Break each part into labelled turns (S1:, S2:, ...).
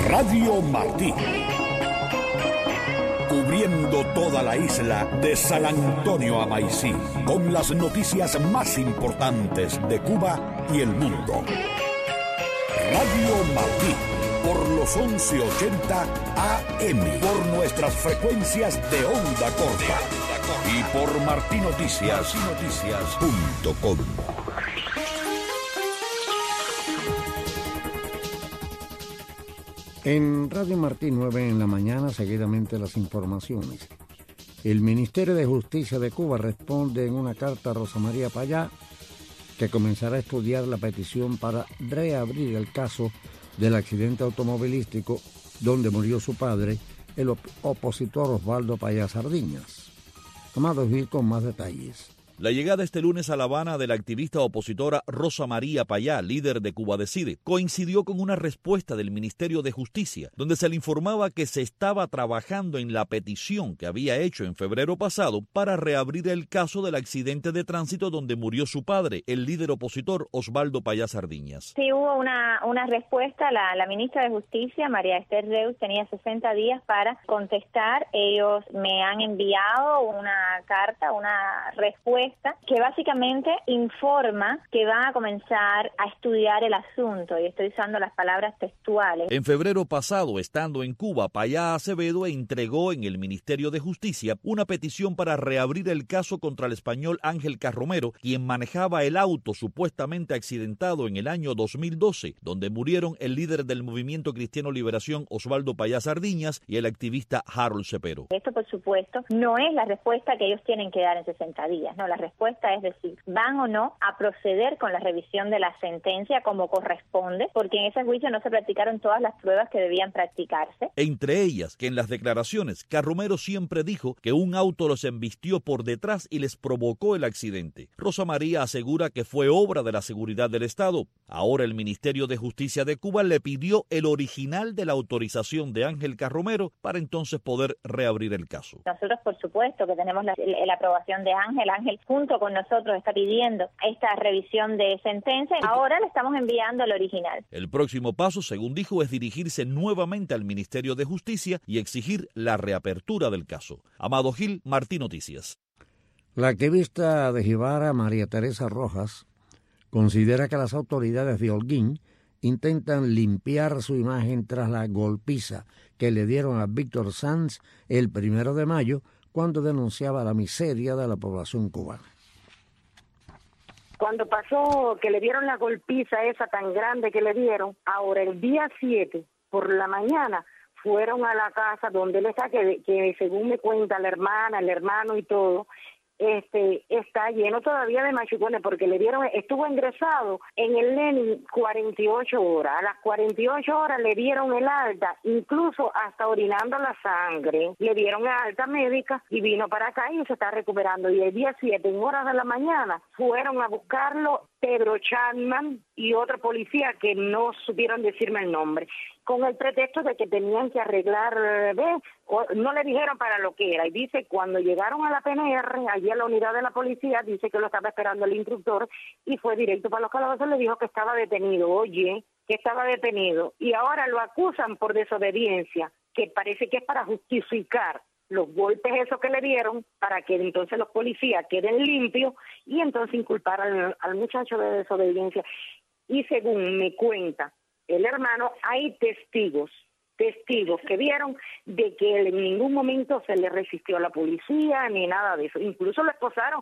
S1: Radio Martí. Cubriendo toda la isla de San Antonio a Maicí, con las noticias más importantes de Cuba y el mundo. Radio Martí, por los 1180 AM, por nuestras frecuencias de onda corta y por martinoticias.com.
S2: En Radio Martí 9 en la mañana, seguidamente las informaciones. El Ministerio de Justicia de Cuba responde en una carta a Rosa María Payá, que comenzará a estudiar la petición para reabrir el caso del accidente automovilístico donde murió su padre, el opositor Osvaldo Payá Sardiñas. Amado Gil con más detalles.
S3: La llegada este lunes a La Habana de la activista opositora Rosa María Payá, líder de Cuba Decide, coincidió con una respuesta del Ministerio de Justicia, donde se le informaba que se estaba trabajando en la petición que había hecho en febrero pasado para reabrir el caso del accidente de tránsito donde murió su padre, el líder opositor Osvaldo Payá Sardiñas.
S4: Sí, hubo una respuesta. La ministra de Justicia, María Esther Reus, tenía 60 días para contestar. Ellos me han enviado una carta, una respuesta que básicamente informa que van a comenzar a estudiar el asunto, y estoy usando las palabras textuales.
S3: En febrero pasado, estando en Cuba, Payá Acevedo entregó en el Ministerio de Justicia una petición para reabrir el caso contra el español Ángel Carromero, quien manejaba el auto supuestamente accidentado en el año 2012, donde murieron el líder del Movimiento Cristiano Liberación Osvaldo Payá Sardiñas y el activista Harold Cepero.
S4: Esto, por supuesto, no es la respuesta que ellos tienen que dar en 60 días, no. La respuesta es decir, van o no a proceder con la revisión de la sentencia como corresponde, porque en ese juicio no se practicaron todas las pruebas que debían practicarse.
S3: Entre ellas, que en las declaraciones, Carromero siempre dijo que un auto los embistió por detrás y les provocó el accidente. Rosa María asegura que fue obra de la seguridad del Estado. Ahora el Ministerio de Justicia de Cuba le pidió el original de la autorización de Ángel Carromero para entonces poder reabrir el caso.
S4: Nosotros, por supuesto, que tenemos la aprobación de Ángel. Ángel junto con nosotros está pidiendo esta revisión de sentencia. Ahora le estamos enviando el original.
S3: El próximo paso, según dijo, es dirigirse nuevamente al Ministerio de Justicia y exigir la reapertura del caso. Amado Gil, Martí Noticias.
S2: La activista de Jibara, María Teresa Rojas, considera que las autoridades de Holguín intentan limpiar su imagen tras la golpiza que le dieron a Víctor Sanz el 1 de mayo, cuando denunciaba la miseria de la población cubana.
S5: Cuando pasó que le dieron la golpiza esa tan grande que le dieron, ahora el día 7, por la mañana, fueron a la casa donde él está, que según me cuenta la hermana, el hermano y todo, está lleno todavía de machucones porque le dieron, estuvo ingresado en el Lenin 48 horas, a las 48 horas le dieron el alta, incluso hasta orinando la sangre, le dieron alta médica y vino para acá y se está recuperando. Y el día 7, en horas de la mañana, fueron a buscarlo Pedro Chapman y otro policía que no supieron decirme el nombre, con el pretexto de que tenían que arreglar, no le dijeron para lo que era. Y dice, cuando llegaron a la PNR, allí a la unidad de la policía, dice que lo estaba esperando el instructor y fue directo para los calabozos, le dijo que estaba detenido. Oye, que estaba detenido. Y ahora lo acusan por desobediencia, que parece que es para justificar los golpes esos que le dieron, para que entonces los policías queden limpios y entonces inculpar al muchacho de desobediencia. Y según me cuenta el hermano, hay testigos que vieron de que él en ningún momento se le resistió a la policía ni nada de eso, incluso lo esposaron.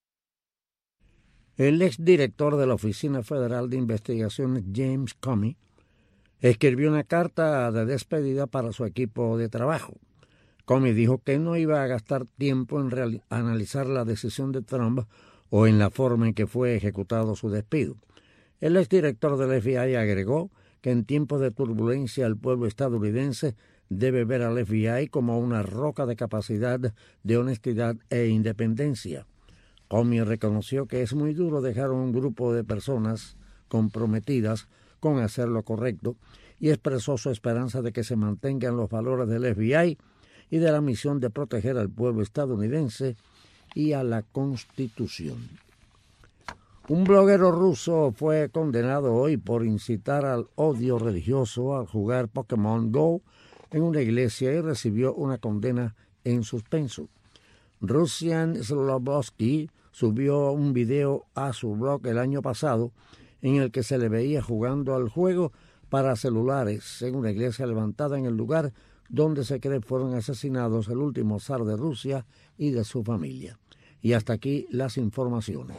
S2: El exdirector de la Oficina Federal de Investigaciones, James Comey, escribió una carta de despedida para su equipo de trabajo. Comey dijo que no iba a gastar tiempo en analizar la decisión de Trump o en la forma en que fue ejecutado su despido. El exdirector del FBI agregó que en tiempos de turbulencia el pueblo estadounidense debe ver al FBI como una roca de capacidad, de honestidad e independencia. Comey reconoció que es muy duro dejar a un grupo de personas comprometidas con hacer lo correcto y expresó su esperanza de que se mantengan los valores del FBI y de la misión de proteger al pueblo estadounidense y a la Constitución. Un bloguero ruso fue condenado hoy por incitar al odio religioso al jugar Pokémon Go en una iglesia y recibió una condena en suspenso. Russian Slobosky subió un video a su blog el año pasado en el que se le veía jugando al juego para celulares en una iglesia levantada en el lugar donde se cree fueron asesinados el último zar de Rusia y de su familia. Y hasta aquí las informaciones.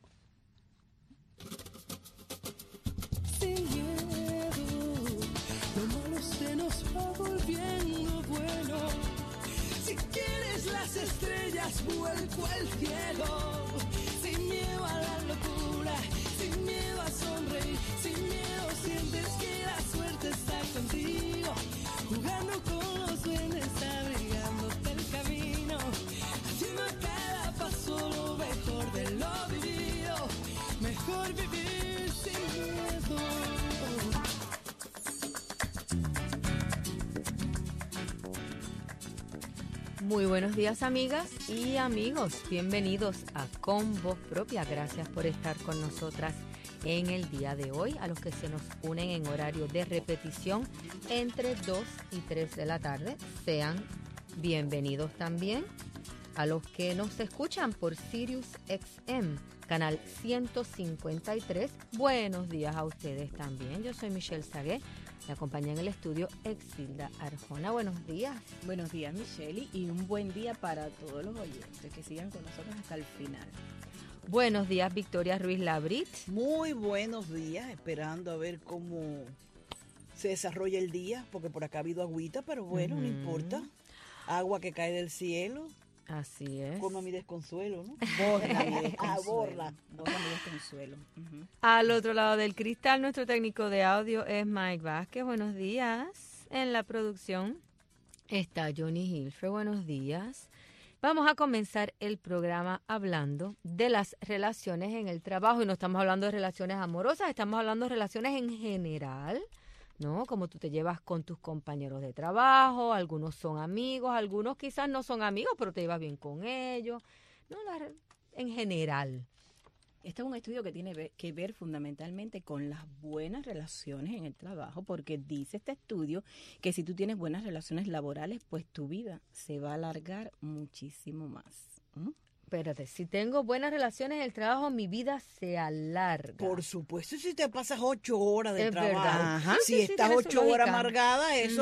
S6: Vuelco al cielo, sin miedo a la locura, sin miedo a sonreír, sin miedo sientes que la suerte está contigo, jugando con los duendes, abrigándote el camino, haciendo a cada paso lo mejor de lo vivido, mejor vivir sin miedo.
S7: Muy buenos días, amigas y amigos. Bienvenidos a Con Voz Propia. Gracias por estar con nosotras en el día de hoy. A los que se nos unen en horario de repetición entre 2 y 3 de la tarde, sean bienvenidos también. A los que nos escuchan por Sirius XM, canal 153, buenos días a ustedes también. Yo soy Michelle Sagué. Me acompaña en el estudio Exilda Arjona. Buenos días.
S8: Buenos días, Michelle, y un buen día para todos los oyentes que sigan con nosotros hasta el final.
S7: Buenos días, Victoria Ruiz Labrit.
S9: Muy buenos días, esperando a ver cómo se desarrolla el día, porque por acá ha habido agüita, pero bueno, no importa. Agua que cae del cielo.
S7: Así es.
S9: Como mi desconsuelo, ¿no?
S8: Borra mi desconsuelo.
S9: Borra
S8: mi desconsuelo.
S7: Al otro lado del cristal, nuestro técnico de audio es Mike Vázquez. Buenos días. En la producción está Johnny Hilfer. Buenos días. Vamos a comenzar el programa hablando de las relaciones en el trabajo. Y no estamos hablando de relaciones amorosas, estamos hablando de relaciones en general, ¿no? Como tú te llevas con tus compañeros de trabajo, algunos son amigos, algunos quizás no son amigos, pero te llevas bien con ellos, ¿no? En general.
S8: Este es un estudio que tiene que ver fundamentalmente con las buenas relaciones en el trabajo, porque dice este estudio que si tú tienes buenas relaciones laborales, pues tu vida se va a alargar muchísimo más.
S7: Espérate, si tengo buenas relaciones en el trabajo, mi vida se alarga.
S9: Por supuesto, si te pasas 8 horas de trabajo,
S8: Ajá.
S9: si
S7: sí,
S9: estás
S7: tiene su
S9: 8 horas
S7: lógica.
S9: amargada, eso,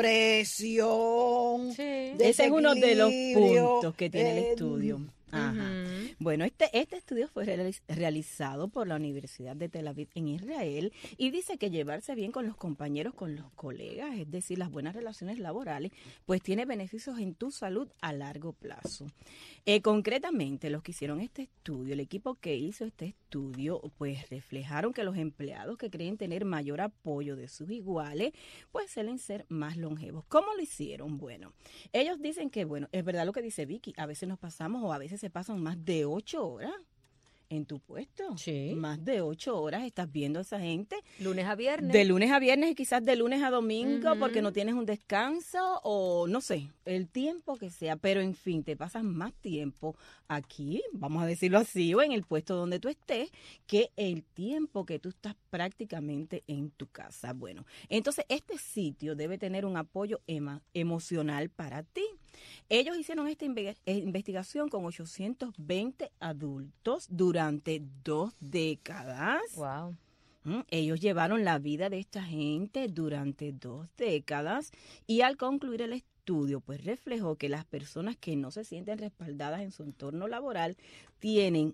S9: presión,
S8: Ese es uno de los
S9: desequilibrio,
S8: puntos que tiene el estudio. Ajá. Bueno, este estudio fue realizado por la Universidad de Tel Aviv en Israel y dice que llevarse bien con los compañeros, con los colegas, es decir, las buenas relaciones laborales, pues tiene beneficios en tu salud a largo plazo. Concretamente, los que hicieron este estudio, el equipo que hizo este estudio, pues reflejaron que los empleados que creen tener mayor apoyo de sus iguales, pues suelen ser más longevos. ¿Cómo lo hicieron? Bueno, ellos dicen que, bueno, es verdad lo que dice Vicky, a veces nos pasamos o a veces se pasan más de 8 horas en tu puesto.
S7: Sí.
S8: Más de 8 horas estás viendo a esa gente.
S7: Lunes a viernes.
S8: De lunes a viernes y quizás de lunes a domingo porque no tienes un descanso o no sé, el tiempo que sea. Pero en fin, te pasas más tiempo aquí, vamos a decirlo así, o en el puesto donde tú estés, que el tiempo que tú estás prácticamente en tu casa. Bueno, entonces este sitio debe tener un apoyo emocional para ti. Ellos hicieron esta investigación con 820 adultos durante 2 décadas.
S7: Wow.
S8: Ellos llevaron la vida de esta gente durante 2 décadas y al concluir el estudio, pues reflejó que las personas que no se sienten respaldadas en su entorno laboral tienen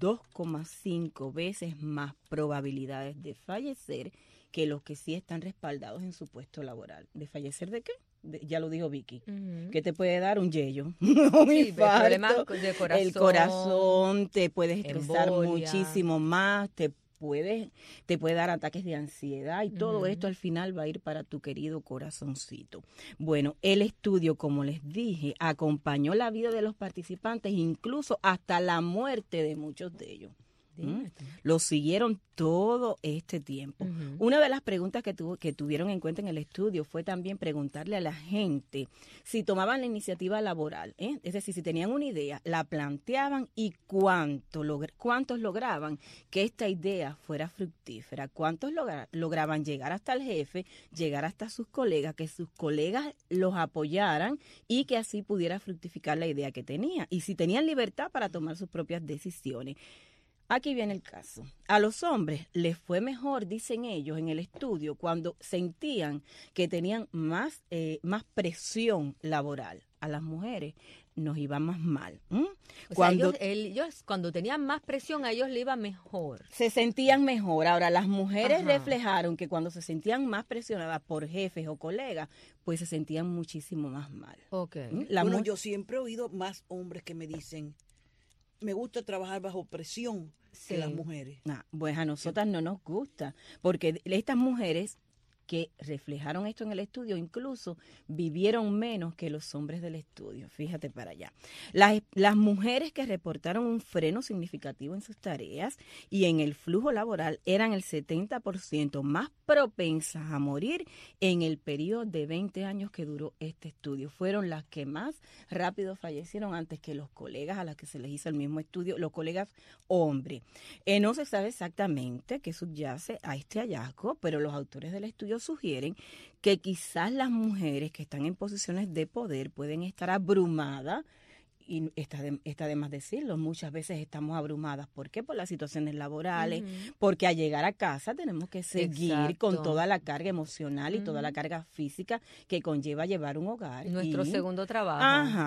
S8: 2,5 veces más probabilidades de fallecer que los que sí están respaldados en su puesto laboral. ¿De fallecer de qué? Ya lo dijo Vicky, que te puede dar un yello, un infarto,
S7: problemas de corazón,
S8: el corazón, te puedes estresar
S7: embolia.
S8: muchísimo más, te puede dar ataques de ansiedad y todo esto al final va a ir para tu querido corazoncito. Bueno, el estudio, como les dije, acompañó la vida de los participantes, incluso hasta la muerte de muchos de ellos.
S7: Dime tú.
S8: Lo siguieron todo este tiempo. Una de las preguntas que tuvieron en cuenta en el estudio fue también preguntarle a la gente si tomaban la iniciativa laboral, es decir, si tenían una idea, la planteaban y cuántos lograban que esta idea fuera fructífera, cuántos lograban llegar hasta el jefe, llegar hasta sus colegas, que sus colegas los apoyaran y que así pudiera fructificar la idea que tenía. Y si tenían libertad para tomar sus propias decisiones. Aquí viene el caso. A los hombres les fue mejor, dicen ellos en el estudio, cuando sentían que tenían más presión laboral. A las mujeres nos iba más mal.
S7: Ellos, cuando tenían más presión, a ellos les iba mejor.
S8: Se sentían mejor. Ahora, las mujeres reflejaron que cuando se sentían más presionadas por jefes o colegas, pues se sentían muchísimo más mal.
S7: Okay.
S9: Yo siempre he oído más hombres que me dicen, me gusta trabajar bajo presión que las mujeres.
S8: Pues a nosotras no nos gusta, porque estas mujeres que reflejaron esto en el estudio incluso vivieron menos que los hombres del estudio. Fíjate para allá. Las mujeres que reportaron un freno significativo en sus tareas y en el flujo laboral eran el 70% más propensas a morir en el periodo de 20 años que duró este estudio. Fueron las que más rápido fallecieron antes que los colegas a las que se les hizo el mismo estudio, los colegas hombres. No se sabe exactamente qué subyace a este hallazgo, pero los autores del estudio sugieren que quizás las mujeres que están en posiciones de poder pueden estar abrumadas, y está de más decirlo, muchas veces estamos abrumadas. ¿Por qué? Por las situaciones laborales, porque al llegar a casa tenemos que seguir con toda la carga emocional y toda la carga física que conlleva llevar un hogar.
S7: Nuestro segundo trabajo.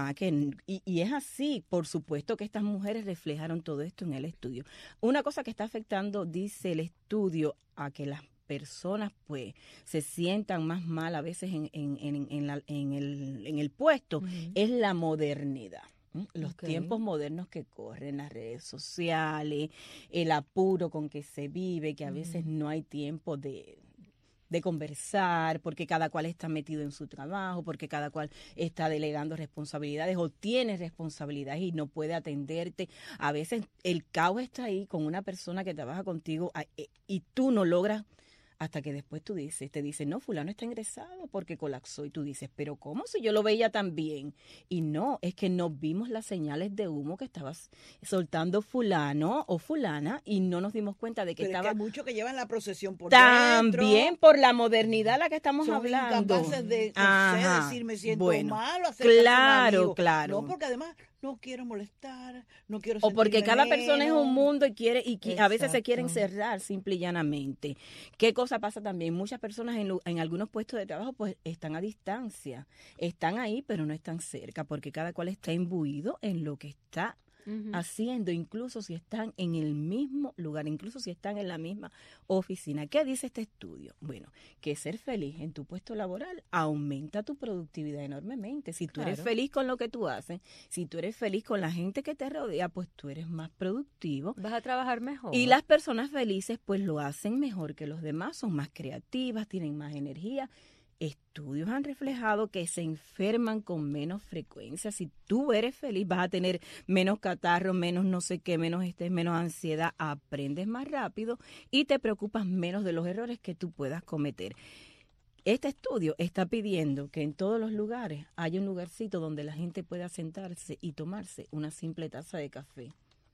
S8: Y es así. Por supuesto que estas mujeres reflejaron todo esto en el estudio. Una cosa que está afectando, dice el estudio, a que las personas pues se sientan más mal a veces en el puesto, es la modernidad. Los tiempos modernos que corren, las redes sociales, el apuro con que se vive, que a veces no hay tiempo de conversar, porque cada cual está metido en su trabajo, porque cada cual está delegando responsabilidades o tiene responsabilidades y no puede atenderte. A veces el caos está ahí con una persona que trabaja contigo y tú no logras, hasta que después te dicen, no, fulano está ingresado porque colapsó. Y tú dices, pero ¿cómo si yo lo veía tan bien? Y no, es que no vimos las señales de humo que estabas soltando fulano o fulana y no nos dimos cuenta de que
S9: pero
S8: estaba...
S9: Es que hay muchos que llevan la procesión por
S8: también
S9: dentro.
S8: Por la modernidad a la que estamos
S9: son
S8: hablando.
S9: Incapaces de decir, me siento mal,
S8: claro.
S9: No, porque además no quiero molestar, no quiero
S8: o porque cada
S9: menos.
S8: persona es un mundo y a veces se quieren cerrar simple y llanamente. ¿Qué cosa pasa también? Muchas personas en algunos puestos de trabajo pues están a distancia, están ahí pero no están cerca, porque cada cual está imbuido en lo que está haciendo, incluso si están en el mismo lugar, incluso si están en la misma oficina. ¿Qué dice este estudio? Bueno, que ser feliz en tu puesto laboral aumenta tu productividad enormemente. Si tú eres feliz con lo que tú haces, si tú eres feliz con la gente que te rodea, pues tú eres más productivo.
S7: Vas a trabajar mejor.
S8: Y las personas felices pues lo hacen mejor que los demás, son más creativas, tienen más energía. Estudios han reflejado que se enferman con menos frecuencia. Si tú eres feliz, vas a tener menos catarro, menos no sé qué, menos estrés, menos ansiedad, aprendes más rápido y te preocupas menos de los errores que tú puedas cometer. Este estudio está pidiendo que en todos los lugares haya un lugarcito donde la gente pueda sentarse y tomarse una simple taza de café.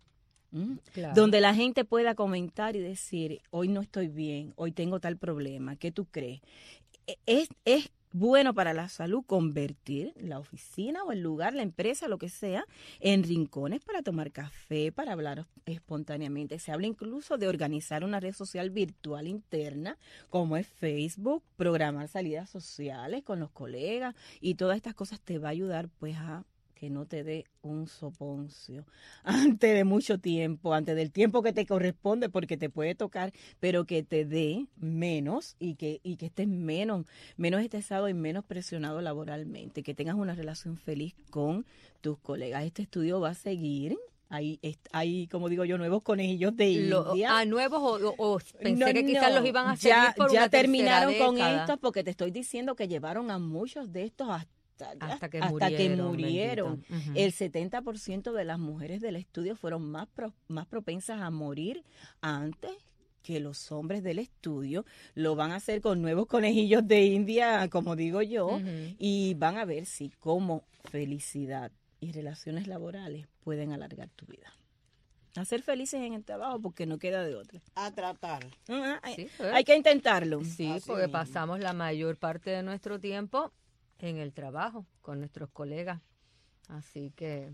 S8: Claro. Donde la gente pueda comentar y decir, hoy no estoy bien, hoy tengo tal problema, ¿qué tú crees? Es bueno para la salud convertir la oficina o el lugar, la empresa, lo que sea, en rincones para tomar café, para hablar espontáneamente. Se habla incluso de organizar una red social virtual interna, como es Facebook, programar salidas sociales con los colegas y todas estas cosas te va a ayudar pues a que no te dé un soponcio antes de mucho tiempo, antes del tiempo que te corresponde, porque te puede tocar, pero que te dé menos y que estés menos estresado y menos presionado laboralmente, que tengas una relación feliz con tus colegas. Este estudio va a seguir. Hay, como digo yo, nuevos conejillos de India.
S7: ¿Nuevos o pensé que quizás los iban a seguir por
S8: ya
S7: una
S8: terminaron
S7: tercera
S8: con
S7: década?
S8: esto, porque te estoy diciendo que llevaron a muchos de estos
S7: hasta que
S8: murieron.
S7: bendito. Ujú.
S8: El 70% de las mujeres del estudio fueron más propensas a morir antes que los hombres del estudio. Lo van a hacer con nuevos conejillos de India, como digo yo,
S7: Ujú.
S8: y van a ver si como felicidad y relaciones laborales pueden alargar tu vida. A ser felices en el trabajo porque no queda de otra.
S9: A tratar.
S7: Sí,
S8: Hay que intentarlo.
S7: Sí,
S9: Así
S7: porque
S9: mismo.
S7: pasamos la mayor parte de nuestro tiempo en el trabajo con nuestros colegas. Así que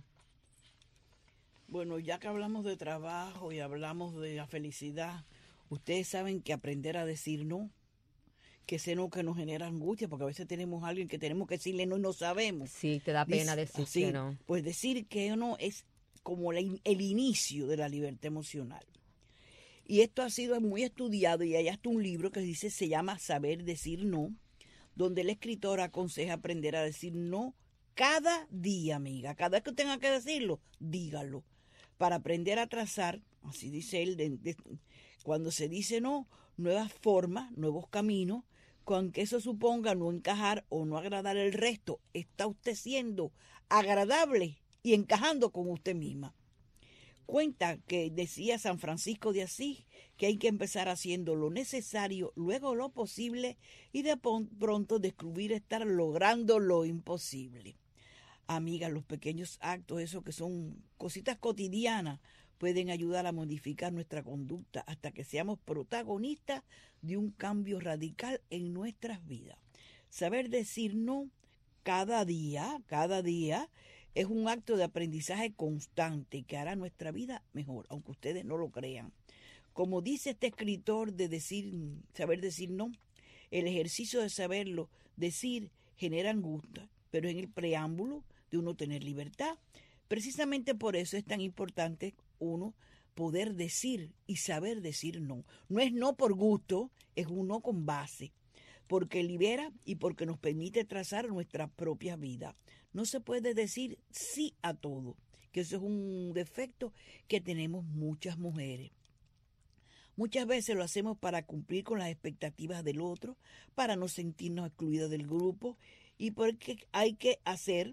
S9: Bueno, ya que hablamos de trabajo y hablamos de la felicidad, ustedes saben que aprender a decir no, que ese no que nos genera angustia, porque a veces tenemos a alguien que tenemos que decirle no y no sabemos.
S7: sí, te da pena decir
S9: así,
S7: que no.
S9: Pues decir que no es como el inicio de la libertad emocional. Y esto ha sido muy estudiado y hay hasta un libro que se llama Saber decir no, donde el escritor aconseja aprender a decir no cada día, amiga. Cada vez que tenga que decirlo, dígalo. Para aprender a trazar, así dice él, cuando se dice no, nuevas formas, nuevos caminos, con que eso suponga no encajar o no agradar el resto, está usted siendo agradable y encajando con usted misma. Cuenta que decía San Francisco de Asís que hay que empezar haciendo lo necesario, luego lo posible y de pronto descubrir estar logrando lo imposible. Amiga, los pequeños actos, esos que son cositas cotidianas, pueden ayudar a modificar nuestra conducta hasta que seamos protagonistas de un cambio radical en nuestras vidas. Saber decir no cada día, es un acto de aprendizaje constante que hará nuestra vida mejor, aunque ustedes no lo crean. Como dice este escritor saber decir no, el ejercicio de saberlo decir genera angustia, pero en el preámbulo de uno tener libertad. Precisamente por eso es tan importante uno poder decir y saber decir no. No es no por gusto, es un no con base, porque libera y porque nos permite trazar nuestra propia vida. No se puede decir sí a todo, que eso es un defecto que tenemos muchas mujeres. Muchas veces lo hacemos para cumplir con las expectativas del otro, para no sentirnos excluidos del grupo y porque hay que hacer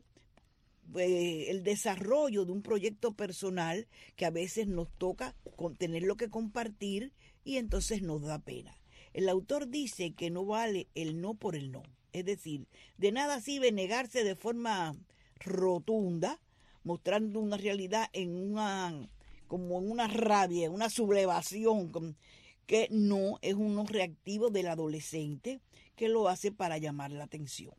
S9: el desarrollo de un proyecto personal que a veces nos toca tenerlo que compartir y entonces nos da pena. El autor dice que no vale el no por el no. Es decir, de nada sirve negarse de forma rotunda, mostrando una realidad como en una rabia, una sublevación, que no es un no reactivo del adolescente que lo hace para llamar la atención.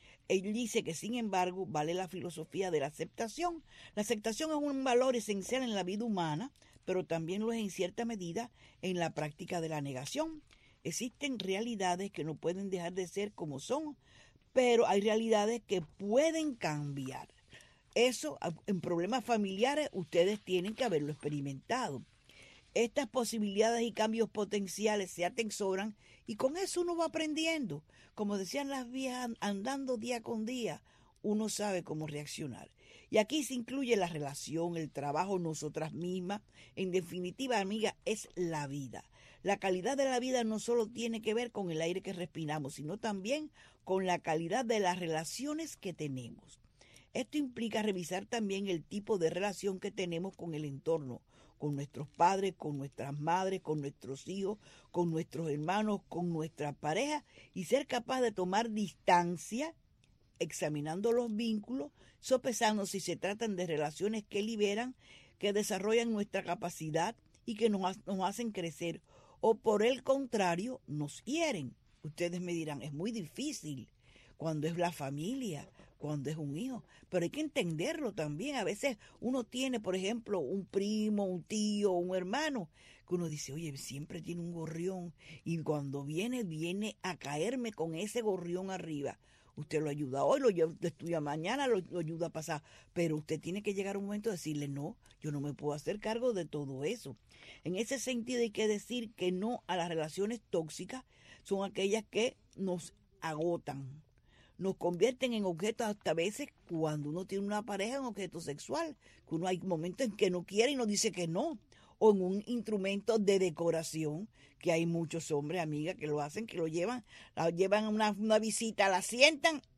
S9: Él dice que, sin embargo, vale la filosofía de la aceptación. La aceptación es un valor esencial en la vida humana, pero también lo es en cierta medida en la práctica de la negación. Existen realidades que no pueden dejar de ser como son, pero hay realidades que pueden cambiar. Eso, en problemas familiares, ustedes tienen que haberlo experimentado. Estas posibilidades y cambios potenciales se atesoran y con eso uno va aprendiendo. Como decían las viejas, andando día con día, uno sabe cómo reaccionar. Y aquí se incluye la relación, el trabajo, nosotras mismas. En definitiva, amiga, es la vida. La calidad de la vida no solo tiene que ver con el aire que respiramos, sino también con la calidad de las relaciones que tenemos. Esto implica revisar también el tipo de relación que tenemos con el entorno, con nuestros padres, con nuestras madres, con nuestros hijos, con nuestros hermanos, con nuestra pareja y ser capaz de tomar distancia, examinando los vínculos, sopesando si se tratan de relaciones que liberan, que desarrollan nuestra capacidad y que nos hacen crecer, o por el contrario, nos hieren. Ustedes me dirán, es muy difícil cuando es la familia, cuando es un hijo, pero hay que entenderlo también. A veces uno tiene, por ejemplo, un primo, un tío, un hermano, que uno dice, oye, siempre tiene un gorrión, y cuando viene a caerme con ese gorrión arriba. Usted lo ayuda hoy, lo estudia mañana, lo ayuda a pasar, pero usted tiene que llegar a un momento de decirle, no, yo no me puedo hacer cargo de todo eso. En ese sentido hay que decir que no a las relaciones tóxicas, son aquellas que nos agotan, nos convierten en objetos, hasta a veces cuando uno tiene una pareja, en objeto sexual, que uno hay momentos en que no quiere y nos dice que no, o en un instrumento de decoración, que hay muchos hombres, amigas, que lo hacen, que la llevan a una visita, la sientan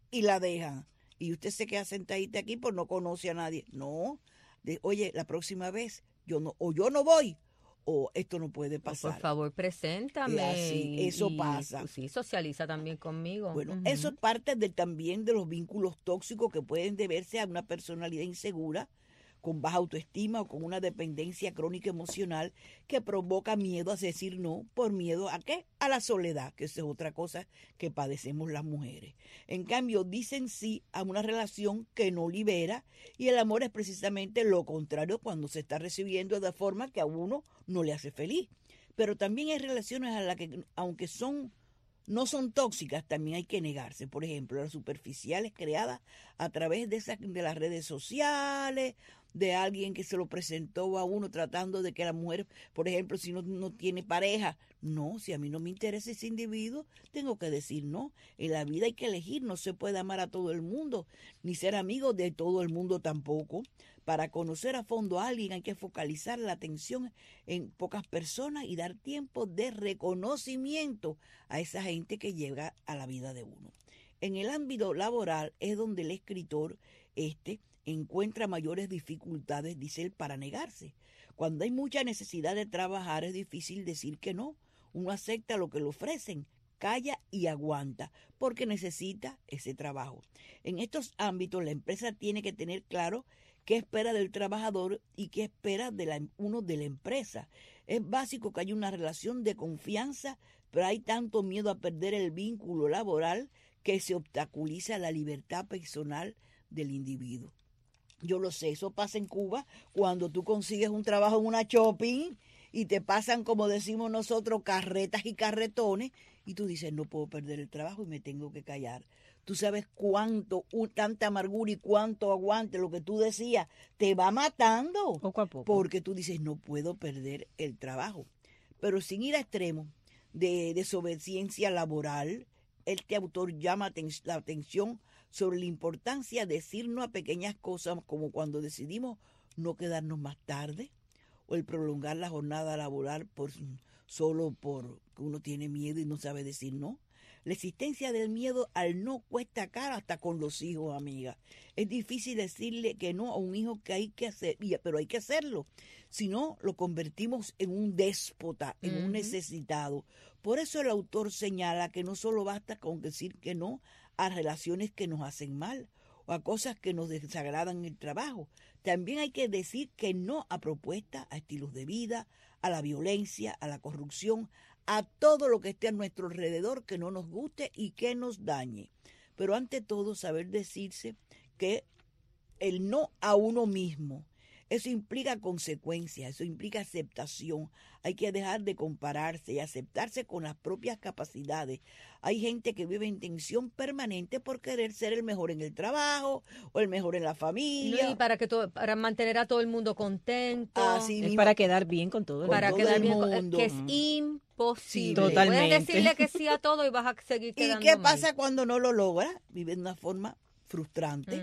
S9: y la dejan. Y usted se queda sentadita aquí por no conoce a nadie. No, oye, la próxima vez yo no voy, o esto no puede pasar.
S7: Por favor, preséntame.
S9: Así, eso pasa.
S7: Pues, sí, socializa también conmigo.
S9: Bueno, eso es parte también de los vínculos tóxicos que pueden deberse a una personalidad insegura, con baja autoestima o con una dependencia crónica emocional que provoca miedo a decir no por miedo ¿a qué? A la soledad, que esa es otra cosa que padecemos las mujeres. En cambio, dicen sí a una relación que no libera, y el amor es precisamente lo contrario cuando se está recibiendo de forma que a uno no le hace feliz. Pero también hay relaciones a las que, aunque no son tóxicas, también hay que negarse. Por ejemplo, las superficiales creadas a través de las redes sociales, de alguien que se lo presentó a uno tratando de que la mujer, por ejemplo, si no tiene pareja, no, si a mí no me interesa ese individuo, tengo que decir no. En la vida hay que elegir, no se puede amar a todo el mundo, ni ser amigo de todo el mundo tampoco. Para conocer a fondo a alguien hay que focalizar la atención en pocas personas y dar tiempo de reconocimiento a esa gente que llega a la vida de uno. En el ámbito laboral es donde el escritor encuentra mayores dificultades, dice él, para negarse. Cuando hay mucha necesidad de trabajar es difícil decir que no. Uno acepta lo que le ofrecen, calla y aguanta, porque necesita ese trabajo. En estos ámbitos la empresa tiene que tener claro qué espera del trabajador y qué espera uno de la empresa. Es básico que haya una relación de confianza, pero hay tanto miedo a perder el vínculo laboral que se obstaculiza la libertad personal del individuo. Yo lo sé, eso pasa en Cuba cuando tú consigues un trabajo en una shopping y te pasan, como decimos nosotros, carretas y carretones, y tú dices, no puedo perder el trabajo y me tengo que callar. Tú sabes cuánto, tanta amargura y cuánto aguante, lo que tú decías, te va matando.
S8: Poco a poco.
S9: Porque tú dices, no puedo perder el trabajo. Pero sin ir a extremos de desobediencia laboral, este autor llama la atención sobre la importancia de decir no a pequeñas cosas, como cuando decidimos no quedarnos más tarde, o el prolongar la jornada laboral solo porque uno tiene miedo y no sabe decir no. La existencia del miedo al no cuesta caro hasta con los hijos, amiga. Es difícil decirle que no a un hijo que hay que hacer, pero hay que hacerlo. Si no, lo convertimos en un déspota, en un necesitado. Por eso el autor señala que no solo basta con decir que no a relaciones que nos hacen mal o a cosas que nos desagradan en el trabajo. También hay que decir que no a propuestas, a estilos de vida, a la violencia, a la corrupción, a todo lo que esté a nuestro alrededor que no nos guste y que nos dañe. Pero ante todo, saber decirse que el no a uno mismo, eso implica consecuencias, eso implica aceptación. Hay que dejar de compararse y aceptarse con las propias capacidades. Hay gente que vive en tensión permanente por querer ser el mejor en el trabajo o el mejor en la familia.
S7: No, y para mantener a todo el mundo contento.
S9: Así
S8: Es para quedar bien con todo el
S7: para
S8: mundo.
S7: quedar bien
S9: mundo.
S7: que es imposible.
S8: Sí, totalmente.
S7: Puedes decirle que sí a todo y vas a seguir
S9: ¿Y
S7: quedando
S9: qué
S7: mal.
S9: pasa cuando no lo logra? Vive de una forma frustrante,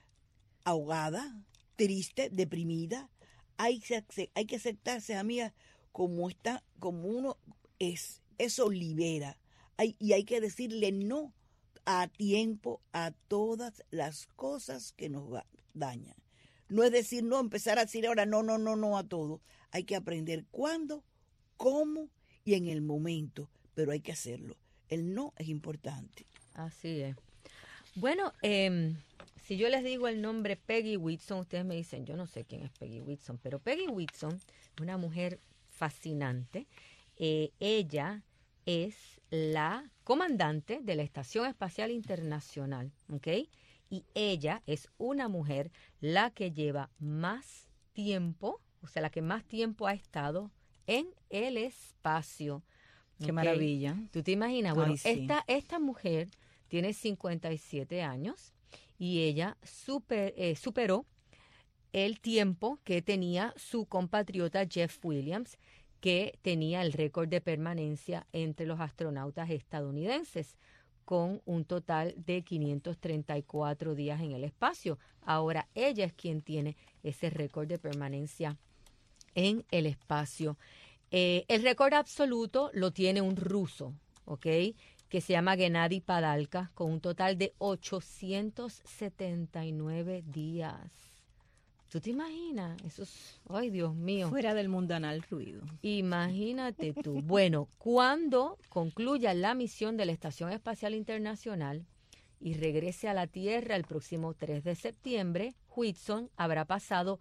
S9: ahogada, triste, deprimida. Hay que aceptarse, amiga, como está, como uno es. Eso libera. Y hay que decirle no a tiempo a todas las cosas que nos dañan. No es decir no, empezar a decir ahora no a todo. Hay que aprender cuándo, cómo y en el momento, pero hay que hacerlo. El no es importante.
S7: Así es. Bueno, si yo les digo el nombre Peggy Whitson, ustedes me dicen, yo no sé quién es Peggy Whitson, pero Peggy Whitson es una mujer fascinante. Ella es la comandante de la Estación Espacial Internacional, ¿ok? Y ella es una mujer la que lleva más tiempo, o sea, la que más tiempo ha estado en el espacio.
S8: Qué
S7: ¿ok?
S8: maravilla.
S7: ¿Tú te imaginas? Bueno,
S8: Ay, sí.
S7: esta mujer tiene 57 años y ella superó el tiempo que tenía su compatriota Jeff Williams, que tenía el récord de permanencia entre los astronautas estadounidenses, con un total de 534 días en el espacio. Ahora ella es quien tiene ese récord de permanencia en el espacio. El récord absoluto lo tiene un ruso, ¿ok? que se llama Gennady Padalka, con un total de 879 días. ¿Tú te imaginas? Eso es, ay, Dios mío.
S8: Fuera del mundanal ruido.
S7: Imagínate tú. Bueno, cuando concluya la misión de la Estación Espacial Internacional y regrese a la Tierra el próximo 3 de septiembre, Whitson habrá pasado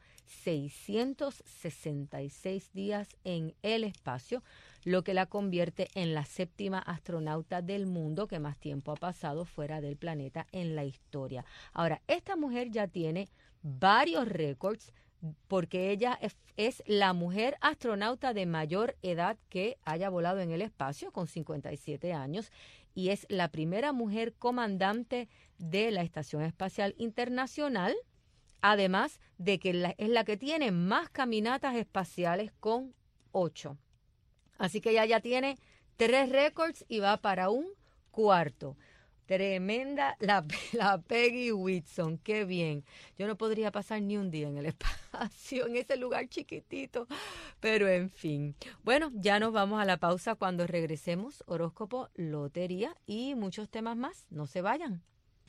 S7: 666 días en el espacio, lo que la convierte en la 7ª astronauta del mundo que más tiempo ha pasado fuera del planeta en la historia. Ahora, esta mujer ya tiene varios récords porque ella es la mujer astronauta de mayor edad que haya volado en el espacio, con 57 años, y es la primera mujer comandante de la Estación Espacial Internacional, además de que es la que tiene más caminatas espaciales, con 8. Así que ella ya tiene 3 récords y va para un 4. Tremenda la Peggy Whitson, qué bien. Yo no podría pasar ni un día en el espacio, en ese lugar chiquitito, pero en fin. Bueno, ya nos vamos a la pausa. Cuando regresemos, horóscopo, lotería y muchos temas más. No se vayan.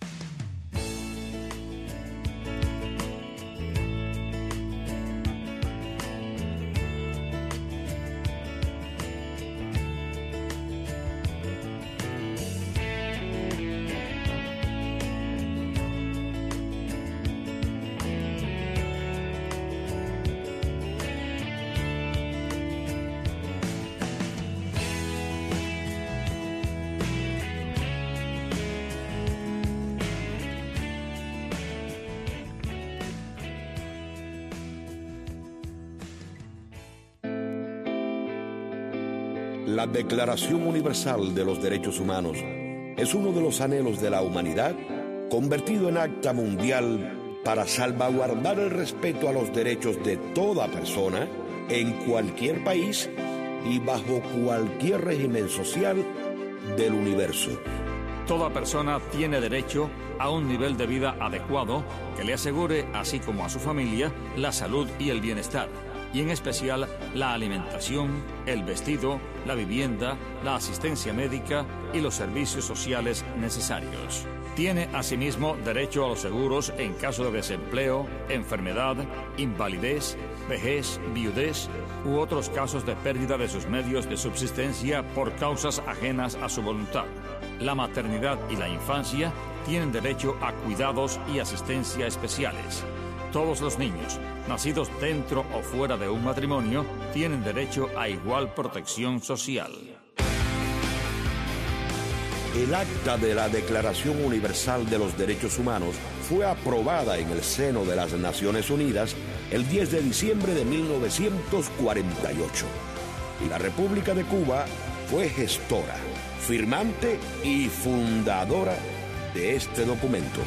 S1: La Declaración Universal de los Derechos Humanos es uno de los anhelos de la humanidad convertido en acta mundial para salvaguardar el respeto a los derechos de toda persona en cualquier país y bajo cualquier régimen social del universo.
S10: Toda persona tiene derecho a un nivel de vida adecuado que le asegure, así como a su familia, la salud y el bienestar, y en especial la alimentación, el vestido, la vivienda, la asistencia médica y los servicios sociales necesarios. Tiene asimismo derecho a los seguros en caso de desempleo, enfermedad, invalidez, vejez, viudez u otros casos de pérdida de sus medios de subsistencia por causas ajenas a su voluntad. La maternidad y la infancia tienen derecho a cuidados y asistencia especiales. Todos los niños, nacidos dentro o fuera de un matrimonio, tienen derecho a igual protección social.
S1: El acta de la Declaración Universal de los Derechos Humanos fue aprobada en el seno de las Naciones Unidas el 10 de diciembre de 1948. Y la República de Cuba fue gestora, firmante y fundadora de este documento.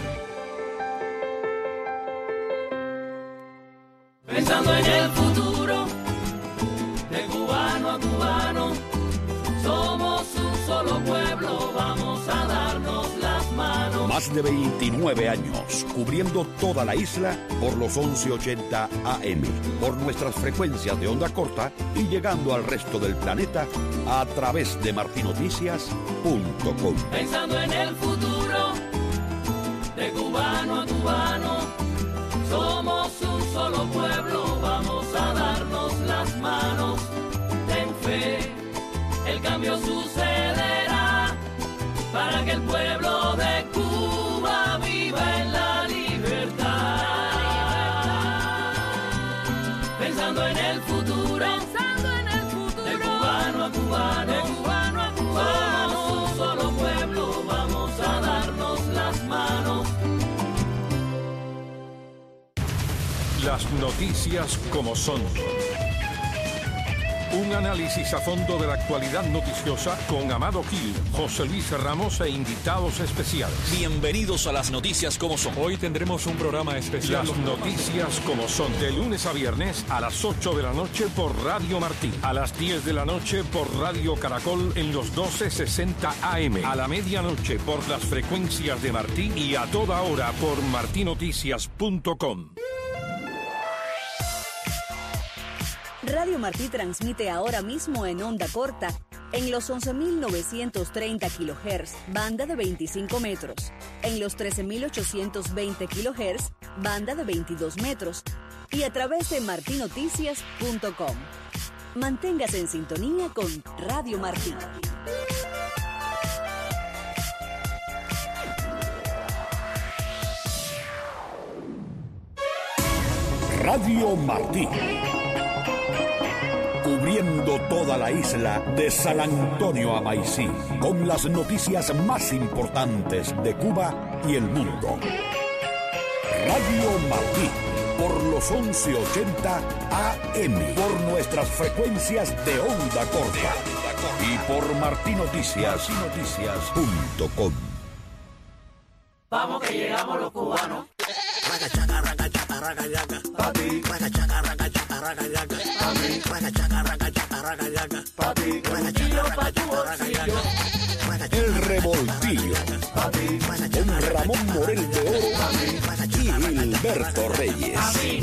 S6: Pensando en el futuro, de cubano a cubano, somos un solo pueblo, vamos a darnos las manos.
S1: Más de 29 años, cubriendo toda la isla por los 1180 AM, por nuestras frecuencias de onda corta y llegando al resto del planeta a través de martinoticias.com.
S6: Pensando en el futuro, de cubano a cubano, somos un solo pueblo, vamos a darnos las manos. Ten fe, el cambio sucederá para que el pueblo de Cuba viva en la libertad. Pensando en el futuro, de cubano a cubano, somos un solo pueblo, vamos a darnos las manos.
S11: Las noticias como son. Un análisis a fondo de la actualidad noticiosa con Amado Gil, José Luis Ramos e invitados especiales.
S3: Bienvenidos a las noticias como son.
S11: Hoy tendremos un programa especial. Las noticias como son. De lunes a viernes a las 8 de la noche por Radio Martí. A las 10 de la noche por Radio Caracol en los 1260 AM. A la medianoche por las frecuencias de Martí y a toda hora por martinoticias.com.
S12: Radio Martí transmite ahora mismo en onda corta En los 11.930 kHz, banda de 25 metros. En los 13.820 kHz, banda de 22 metros. Y a través de martinoticias.com. Manténgase en sintonía con Radio Martí.
S1: Radio Martí. Cubriendo toda la isla de San Antonio a Maicí, con las noticias más importantes de Cuba y el mundo. Radio Martí, por los 1180 AM, por nuestras frecuencias de onda corta y por martinoticias.com.
S6: Vamos que llegamos los cubanos.
S1: El revoltillo con Ramón Morel de Oro y Gilberto Reyes.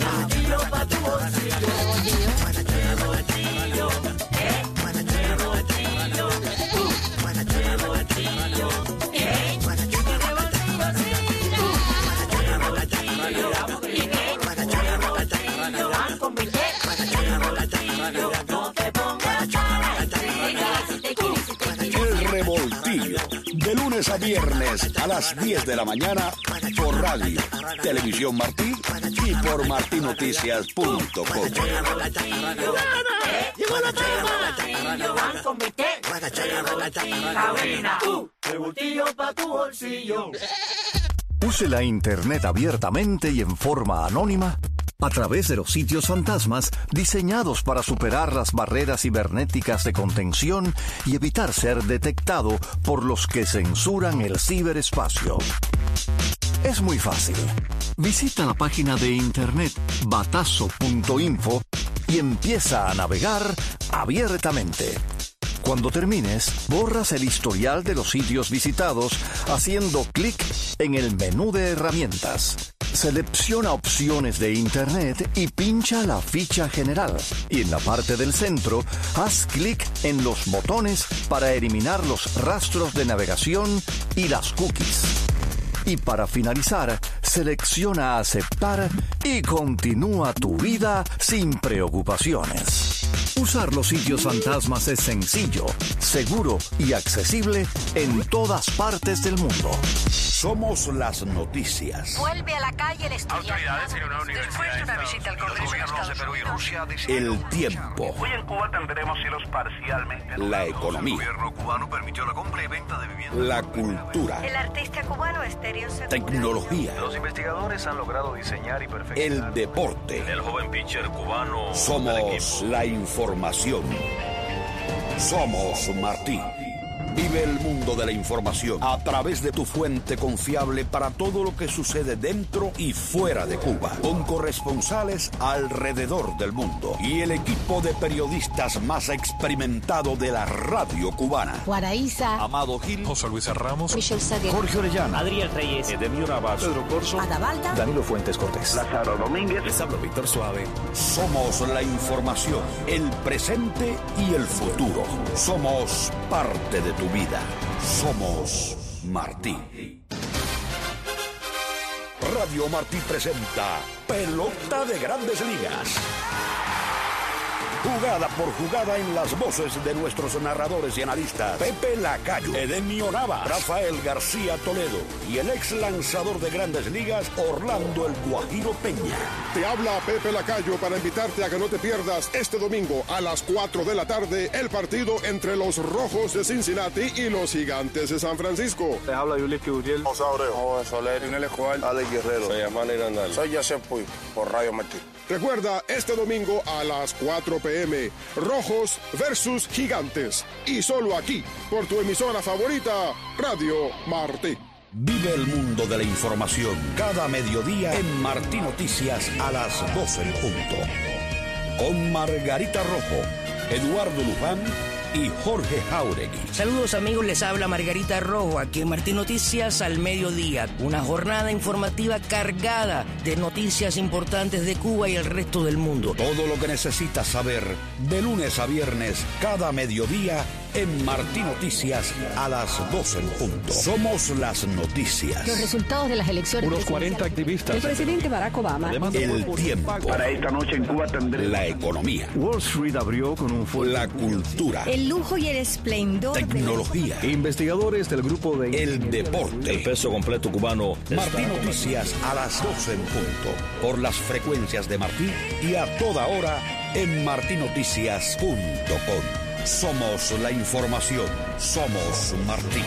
S1: El revoltillo, de lunes a viernes a las 10 de la mañana por Radio, Televisión Martí y por martinoticias.com.
S6: ¡Llegó la revoltillo pa' tu bolsillo!
S13: Use la Internet abiertamente y en forma anónima a través de los sitios fantasmas diseñados para superar las barreras cibernéticas de contención y evitar ser detectado por los que censuran el ciberespacio. Es muy fácil. Visita la página de internet batazo.info y empieza a navegar abiertamente. Cuando termines, borras el historial de los sitios visitados haciendo clic en el menú de herramientas. Selecciona opciones de Internet y pincha la ficha general. Y en la parte del centro, haz clic en los botones para eliminar los rastros de navegación y las cookies. Y para finalizar, selecciona aceptar y continúa tu vida sin preocupaciones. Usar los sitios fantasmas es sencillo, seguro y accesible en todas partes del mundo.
S1: Somos las noticias.
S14: Vuelve a la calle el estudiante.
S15: Autoridades en una universidad.
S14: Después de una visita al Congreso de Estados
S15: Perú y
S14: Unidos.
S15: Rusia
S1: El tiempo.
S15: Hoy en Cuba tendremos cielos parcialmente.
S1: La economía.
S15: El gobierno cubano permitió la compra y venta de viviendas.
S1: La cultura.
S14: El artista cubano Estéreo Segura.
S1: Tecnología.
S15: Los investigadores han logrado diseñar y perfeccionar.
S1: El deporte.
S15: El joven pitcher cubano.
S1: Somos la información. Somos Martí. Vive el mundo de la información a través de tu fuente confiable para todo lo que sucede dentro y fuera de Cuba, con corresponsales alrededor del mundo y el equipo de periodistas más experimentado de la radio cubana.
S14: Guaraíza.
S3: Amado Gil,
S11: José Luis Ramos,
S14: Michelle Saguer.
S13: Jorge Orellana,
S16: Adriel Reyes,
S3: Edemio Navas,
S11: Pedro Corso,
S14: Adavalda.
S13: Danilo Fuentes Cortés.
S15: Lázaro Domínguez.
S3: les hablo Víctor Suave.
S1: Somos la información, el presente y el futuro. Somos parte de tu vida. Somos Martí. Radio Martí presenta Pelota de Grandes Ligas. Jugada por jugada en las voces de nuestros narradores y analistas Pepe Lacayo, Edemio Navas, Rafael García Toledo y el ex lanzador de Grandes Ligas Orlando El Guajiro Peña.
S17: Te habla Pepe Lacayo para invitarte a que no te pierdas este domingo a las 4 de la tarde el partido entre los Rojos de Cincinnati y los Gigantes de San Francisco.
S18: Te habla Yuliski Uriel.
S19: José Abreu, Joven Soler, Inel Escobar, Alex Guerrero, soy Amanda Irandal, soy José Puy, por Radio Martí.
S17: Recuerda, este domingo a las 4 p.m., Rojos versus Gigantes. Y solo aquí, por tu emisora favorita, Radio Martí.
S1: Vive el mundo de la información cada mediodía en Martí Noticias a las 12 en punto. Con Margarita Rojo, Eduardo Luján y Jorge Jauregui.
S16: Saludos amigos, les habla Margarita Rojo aquí en Martí Noticias al mediodía. Una jornada informativa cargada de noticias importantes de Cuba y el resto del mundo.
S1: Todo lo que necesitas saber de lunes a viernes cada mediodía en Martí Noticias a las 12 en punto. Somos las noticias.
S14: Los resultados de las elecciones.
S11: Unos 40 activistas.
S14: El presidente Barack Obama.
S1: El tiempo.
S15: Para esta noche en Cuba tendré
S1: La economía.
S13: Wall Street abrió con un fuerte...
S1: La cultura.
S14: El lujo y el esplendor.
S1: Tecnología.
S13: Investigadores del grupo de...
S1: El deporte.
S3: El peso completo cubano.
S1: Martí Noticias a las 12 en punto. Por las frecuencias de Martí y a toda hora en martinoticias.com. Somos la información. Somos Martí.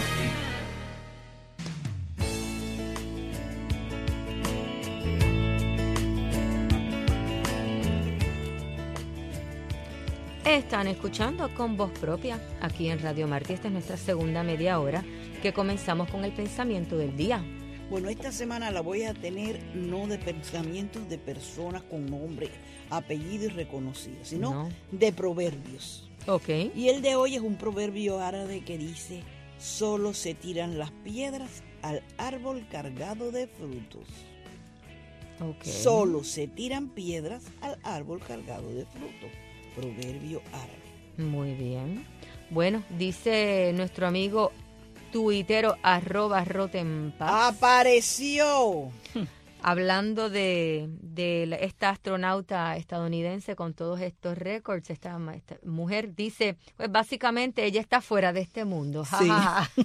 S7: Están escuchando Con Voz Propia aquí en Radio Martí. Esta es nuestra segunda media hora que comenzamos con el pensamiento del día.
S9: Bueno, esta semana la voy a tener no de pensamientos de personas con nombre, apellido y reconocido, sino de proverbios.
S7: Ok.
S9: Y el de hoy es un proverbio árabe que dice: solo se tiran las piedras al árbol cargado de frutos.
S7: Okay.
S9: Solo se tiran piedras al árbol cargado de frutos. Proverbio árabe.
S7: Muy bien. Bueno, dice nuestro amigo tuitero @Rotenpaz.
S9: ¡Apareció!
S7: Hablando de esta astronauta estadounidense con todos estos récords, esta mujer dice, pues básicamente ella está fuera de este mundo.
S9: Sí.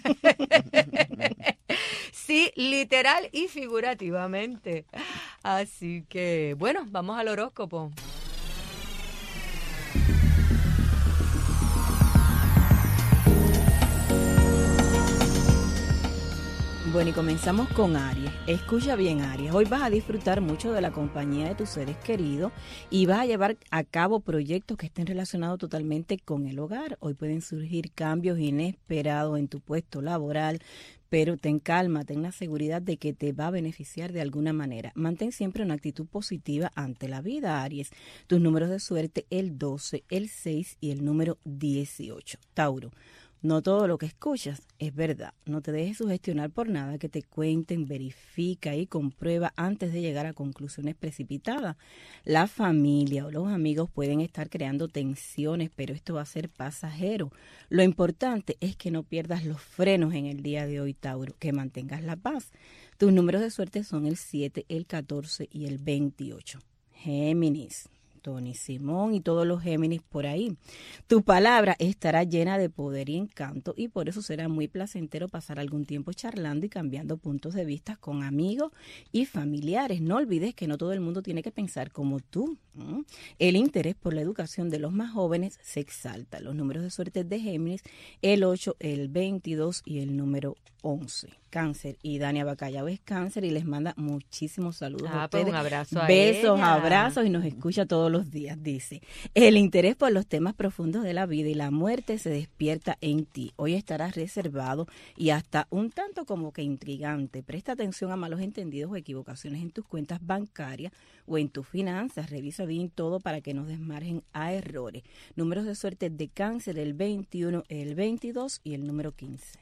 S7: Sí, literal y figurativamente. Así que, bueno, vamos al horóscopo.
S8: Bueno, y comenzamos con Aries. Escucha bien, Aries. Hoy vas a disfrutar mucho de la compañía de tus seres queridos y vas a llevar a cabo proyectos que estén relacionados totalmente con el hogar. Hoy pueden surgir cambios inesperados en tu puesto laboral, pero ten calma, ten la seguridad de que te va a beneficiar de alguna manera. Mantén siempre una actitud positiva ante la vida, Aries. Tus números de suerte, el 12, el 6 y el número 18. Tauro. No todo lo que escuchas es verdad. No te dejes sugestionar por nada que te cuenten, verifica y comprueba antes de llegar a conclusiones precipitadas. La familia o los amigos pueden estar creando tensiones, pero esto va a ser pasajero. Lo importante es que no pierdas los frenos en el día de hoy, Tauro, que mantengas la paz. Tus números de suerte son el 7, el 14 y el 28. Géminis. Tony Simón y todos los Géminis por ahí. Tu palabra estará llena de poder y encanto y por eso será muy placentero pasar algún tiempo charlando y cambiando puntos de vista con amigos y familiares. No olvides que no todo el mundo tiene que pensar como tú. El interés por la educación de los más jóvenes se exalta. Los números de suerte de Géminis, el 8, el 22 y el número 11. Cáncer. Y Dania Bacallao es Cáncer y les manda muchísimos saludos a ustedes.
S7: Pues un abrazo a
S8: Besos,
S7: ella.
S8: abrazos y nos escucha todos los días, dice. El interés por los temas profundos de la vida y la muerte se despierta en ti. Hoy estarás reservado y hasta un tanto como que intrigante. Presta atención a malos entendidos o equivocaciones en tus cuentas bancarias o en tus finanzas. Revisa bien todo para que no desmargen a errores. Números de suerte de Cáncer, el 21, el 22 y el número 15.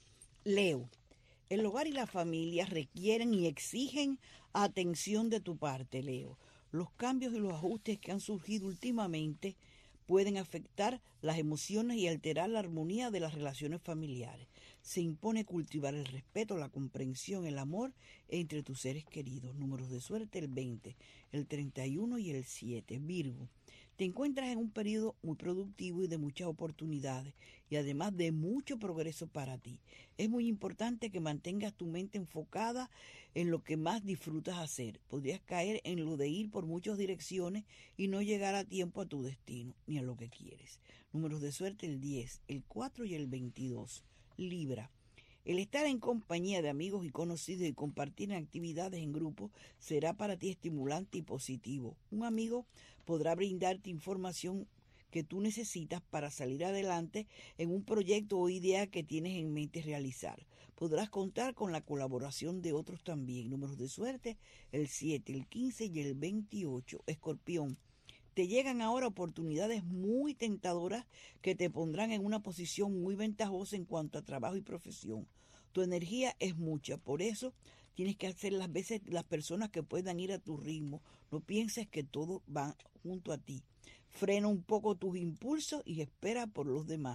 S9: Leo. El hogar y la familia requieren y exigen atención de tu parte, Leo. Los cambios y los ajustes que han surgido últimamente pueden afectar las emociones y alterar la armonía de las relaciones familiares. Se impone cultivar el respeto, la comprensión, el amor entre tus seres queridos. Números de suerte, el 20, el 31 y el 7. Virgo. Te encuentras en un periodo muy productivo y de muchas oportunidades y además de mucho progreso para ti. Es muy importante que mantengas tu mente enfocada en lo que más disfrutas hacer. Podrías caer en lo de ir por muchas direcciones y no llegar a tiempo a tu destino ni a lo que quieres. Números de suerte, el 10, el 4 y el 22. Libra. El estar en compañía de amigos y conocidos y compartir actividades en grupo será para ti estimulante y positivo. Un amigo podrá brindarte información que tú necesitas para salir adelante en un proyecto o idea que tienes en mente realizar. Podrás contar con la colaboración de otros también. Números de suerte, el 7, el 15 y el 28. Escorpión. Te llegan ahora oportunidades muy tentadoras que te pondrán en una posición muy ventajosa en cuanto a trabajo y profesión. Tu energía es mucha, por eso tienes que hacer las veces las personas que puedan ir a tu ritmo. No pienses que todo va junto a ti. Frena un poco tus impulsos y espera por los demás.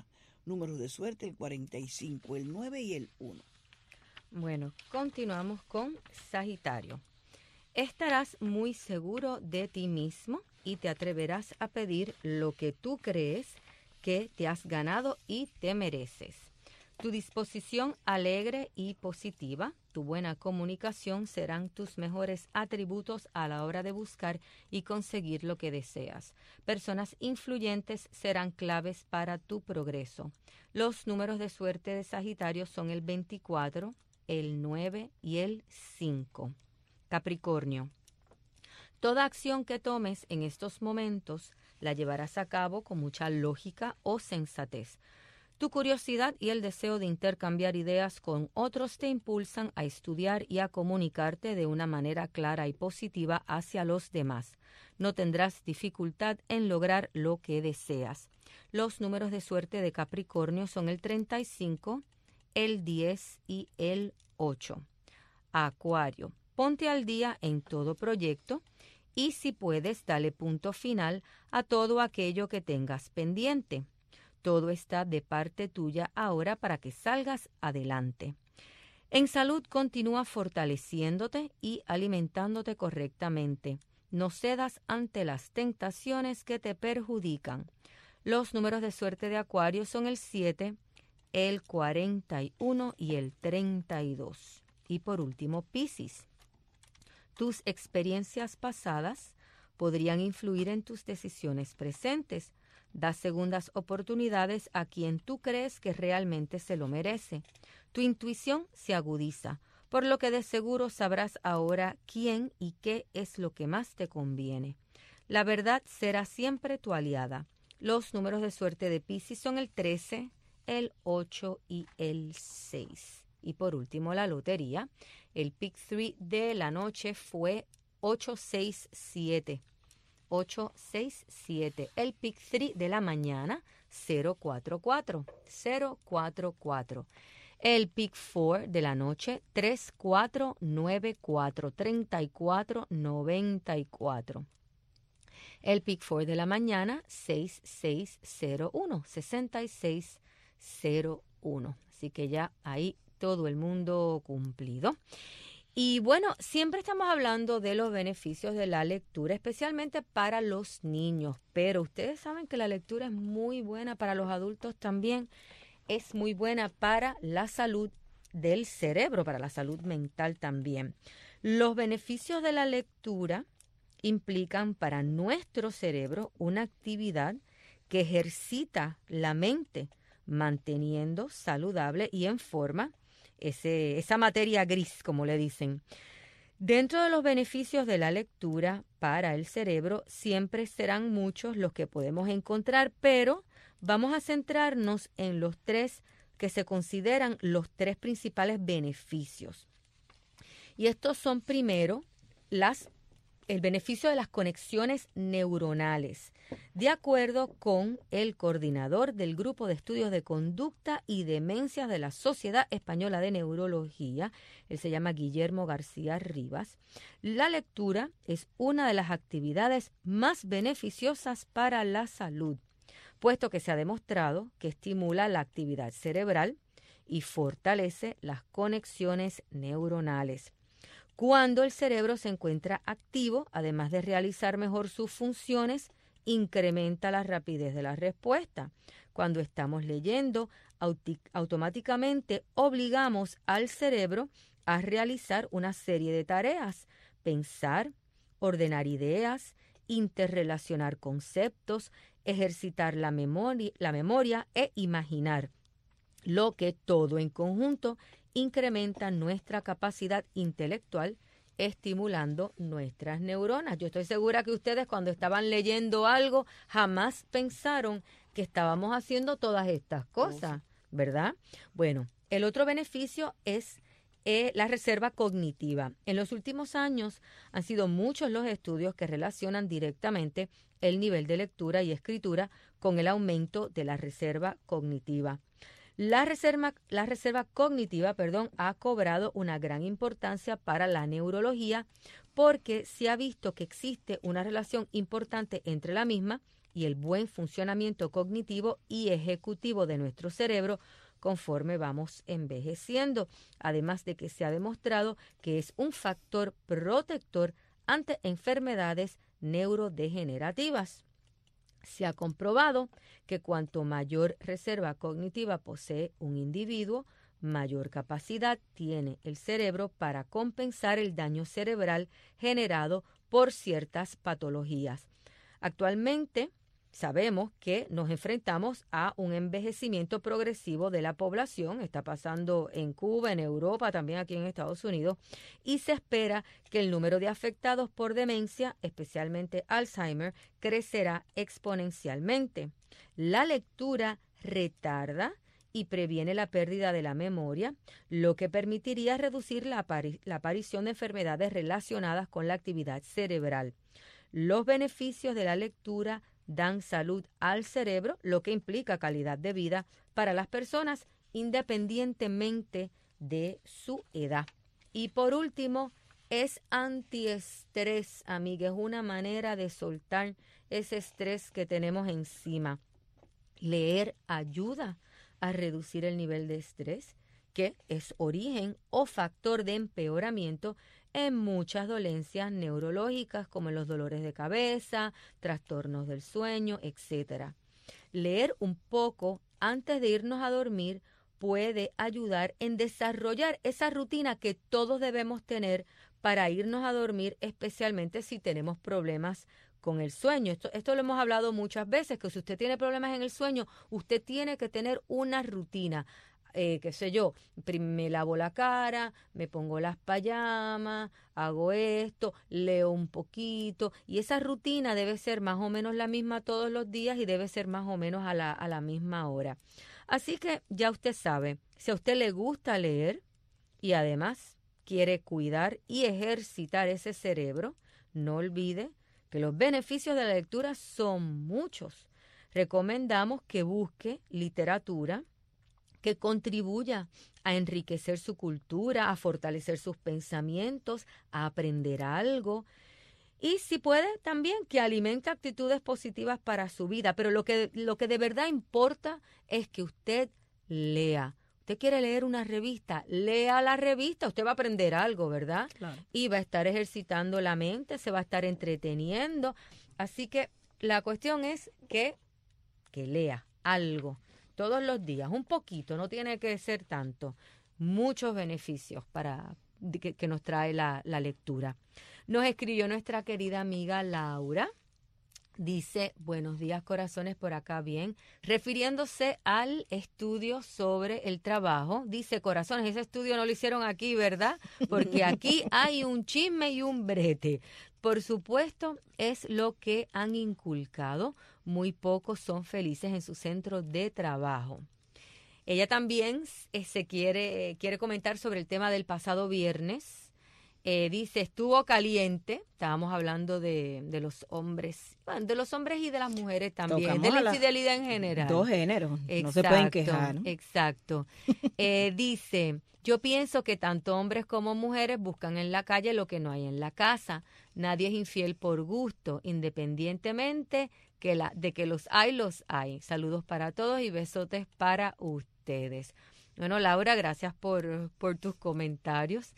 S9: números de suerte, el 45, el 9 y el 1.
S7: Bueno, continuamos con Sagitario. Estarás muy seguro de ti mismo y te atreverás a pedir lo que tú crees que te has ganado y te mereces. Tu disposición alegre y positiva, tu buena comunicación serán tus mejores atributos a la hora de buscar y conseguir lo que deseas. Personas influyentes serán claves para tu progreso. Los números de suerte de Sagitario son el 24, el 9 y el 5. Capricornio. Toda acción que tomes en estos momentos la llevarás a cabo con mucha lógica o sensatez. Tu curiosidad y el deseo de intercambiar ideas con otros te impulsan a estudiar y a comunicarte de una manera clara y positiva hacia los demás. No tendrás dificultad en lograr lo que deseas. Los números de suerte de Capricornio son el 35, el 10 y el 8. Acuario. Ponte al día en todo proyecto y si puedes, dale punto final a todo aquello que tengas pendiente. Todo está de parte tuya ahora para que salgas adelante. En salud, continúa fortaleciéndote y alimentándote correctamente. No cedas ante las tentaciones que te perjudican. Los números de suerte de Acuario son el 7, el 41 y el 32. Y por último, Piscis. Tus experiencias pasadas podrían influir en tus decisiones presentes. Da segundas oportunidades a quien tú crees que realmente se lo merece. Tu intuición se agudiza, por lo que de seguro sabrás ahora quién y qué es lo que más te conviene. La verdad será siempre tu aliada. Los números de suerte de Piscis son el 13, el 8 y el 6. Y por último, la lotería. El pick 3 de la noche fue 867. 867. El pick 3 de la mañana, 044. 044. El pick 4 de la noche, 3494. 3494. El pick 4 de la mañana, 6601. 6601. Así que ya ahí todo el mundo cumplido. Y bueno, siempre estamos hablando de los beneficios de la lectura, especialmente para los niños, pero ustedes saben que la lectura es muy buena para los adultos también, es muy buena para la salud del cerebro, para la salud mental también. Los beneficios de la lectura implican para nuestro cerebro una actividad que ejercita la mente, manteniendo saludable y en forma esa materia gris, como le dicen. Dentro de los beneficios de la lectura para el cerebro, siempre serán muchos los que podemos encontrar, pero vamos a centrarnos en los tres que se consideran los tres principales beneficios. Y estos son, primero, el beneficio de las conexiones neuronales. De acuerdo con el coordinador del Grupo de Estudios de Conducta y Demencias de la Sociedad Española de Neurología, él se llama Guillermo García Rivas, la lectura es una de las actividades más beneficiosas para la salud, puesto que se ha demostrado que estimula la actividad cerebral y fortalece las conexiones neuronales. Cuando el cerebro se encuentra activo, además de realizar mejor sus funciones, incrementa la rapidez de la respuesta. Cuando estamos leyendo, automáticamente obligamos al cerebro a realizar una serie de tareas: pensar, ordenar ideas, interrelacionar conceptos, ejercitar la memoria e imaginar, lo que todo en conjunto incrementa nuestra capacidad intelectual, estimulando nuestras neuronas. Yo estoy segura que ustedes, cuando estaban leyendo algo, jamás pensaron que estábamos haciendo todas estas cosas, ¿verdad? Bueno, el otro beneficio es la reserva cognitiva. En los últimos años han sido muchos los estudios que relacionan directamente el nivel de lectura y escritura con el aumento de la reserva cognitiva. La reserva cognitiva, ha cobrado una gran importancia para la neurología porque se ha visto que existe una relación importante entre la misma y el buen funcionamiento cognitivo y ejecutivo de nuestro cerebro conforme vamos envejeciendo, además de que se ha demostrado que es un factor protector ante enfermedades neurodegenerativas. Se ha comprobado que cuanto mayor reserva cognitiva posee un individuo, mayor capacidad tiene el cerebro para compensar el daño cerebral generado por ciertas patologías. Actualmente sabemos que nos enfrentamos a un envejecimiento progresivo de la población. Está pasando en Cuba, en Europa, también aquí en Estados Unidos, y se espera que el número de afectados por demencia, especialmente Alzheimer, crecerá exponencialmente. La lectura retarda y previene la pérdida de la memoria, lo que permitiría reducir la aparición de enfermedades relacionadas con la actividad cerebral. Los beneficios de la lectura dan salud al cerebro, lo que implica calidad de vida para las personas independientemente de su edad. Y por último, es antiestrés, amiga, es una manera de soltar ese estrés que tenemos encima. Leer ayuda a reducir el nivel de estrés, que es origen o factor de empeoramiento en muchas dolencias neurológicas, como en los dolores de cabeza, trastornos del sueño, etc. Leer un poco antes de irnos a dormir puede ayudar en desarrollar esa rutina que todos debemos tener para irnos a dormir, especialmente si tenemos problemas con el sueño. Esto lo hemos hablado muchas veces, que si usted tiene problemas en el sueño, usted tiene que tener una rutina. Qué sé yo, me lavo la cara, me pongo las payamas, hago esto, leo un poquito, y esa rutina debe ser más o menos la misma todos los días y debe ser más o menos a la misma hora. Así que ya usted sabe, si a usted le gusta leer y además quiere cuidar y ejercitar ese cerebro, no olvide que los beneficios de la lectura son muchos. Recomendamos que busque literatura que contribuya a enriquecer su cultura, a fortalecer sus pensamientos, a aprender algo. Y si puede, también que alimente actitudes positivas para su vida. Pero lo que de verdad importa es que usted lea. Usted quiere leer una revista, lea la revista, usted va a aprender algo, ¿verdad? Claro. Y va a estar ejercitando la mente, se va a estar entreteniendo. Así que la cuestión es que lea algo todos los días, un poquito, no tiene que ser tanto. Muchos beneficios que nos trae la lectura. Nos escribió nuestra querida amiga Laura. Dice, buenos días corazones, por acá bien, refiriéndose al estudio sobre el trabajo. Dice, corazones, ese estudio no lo hicieron aquí, ¿verdad? Porque aquí hay un chisme y un brete. Por supuesto, es lo que han inculcado. Muy pocos son felices en su centro de trabajo. Ella también quiere comentar sobre el tema del pasado viernes. Dice, estuvo caliente. Estábamos hablando de los hombres, bueno, de los hombres y de las mujeres también, tocamos de la infidelidad en general.
S8: Dos géneros,
S7: exacto,
S8: no se pueden quejar, ¿no?
S7: Exacto. Dice, yo pienso que tanto hombres como mujeres buscan en la calle lo que no hay en la casa. Nadie es infiel por gusto, independientemente de que los hay. Saludos para todos y besotes para ustedes. Bueno, Laura, gracias por tus comentarios.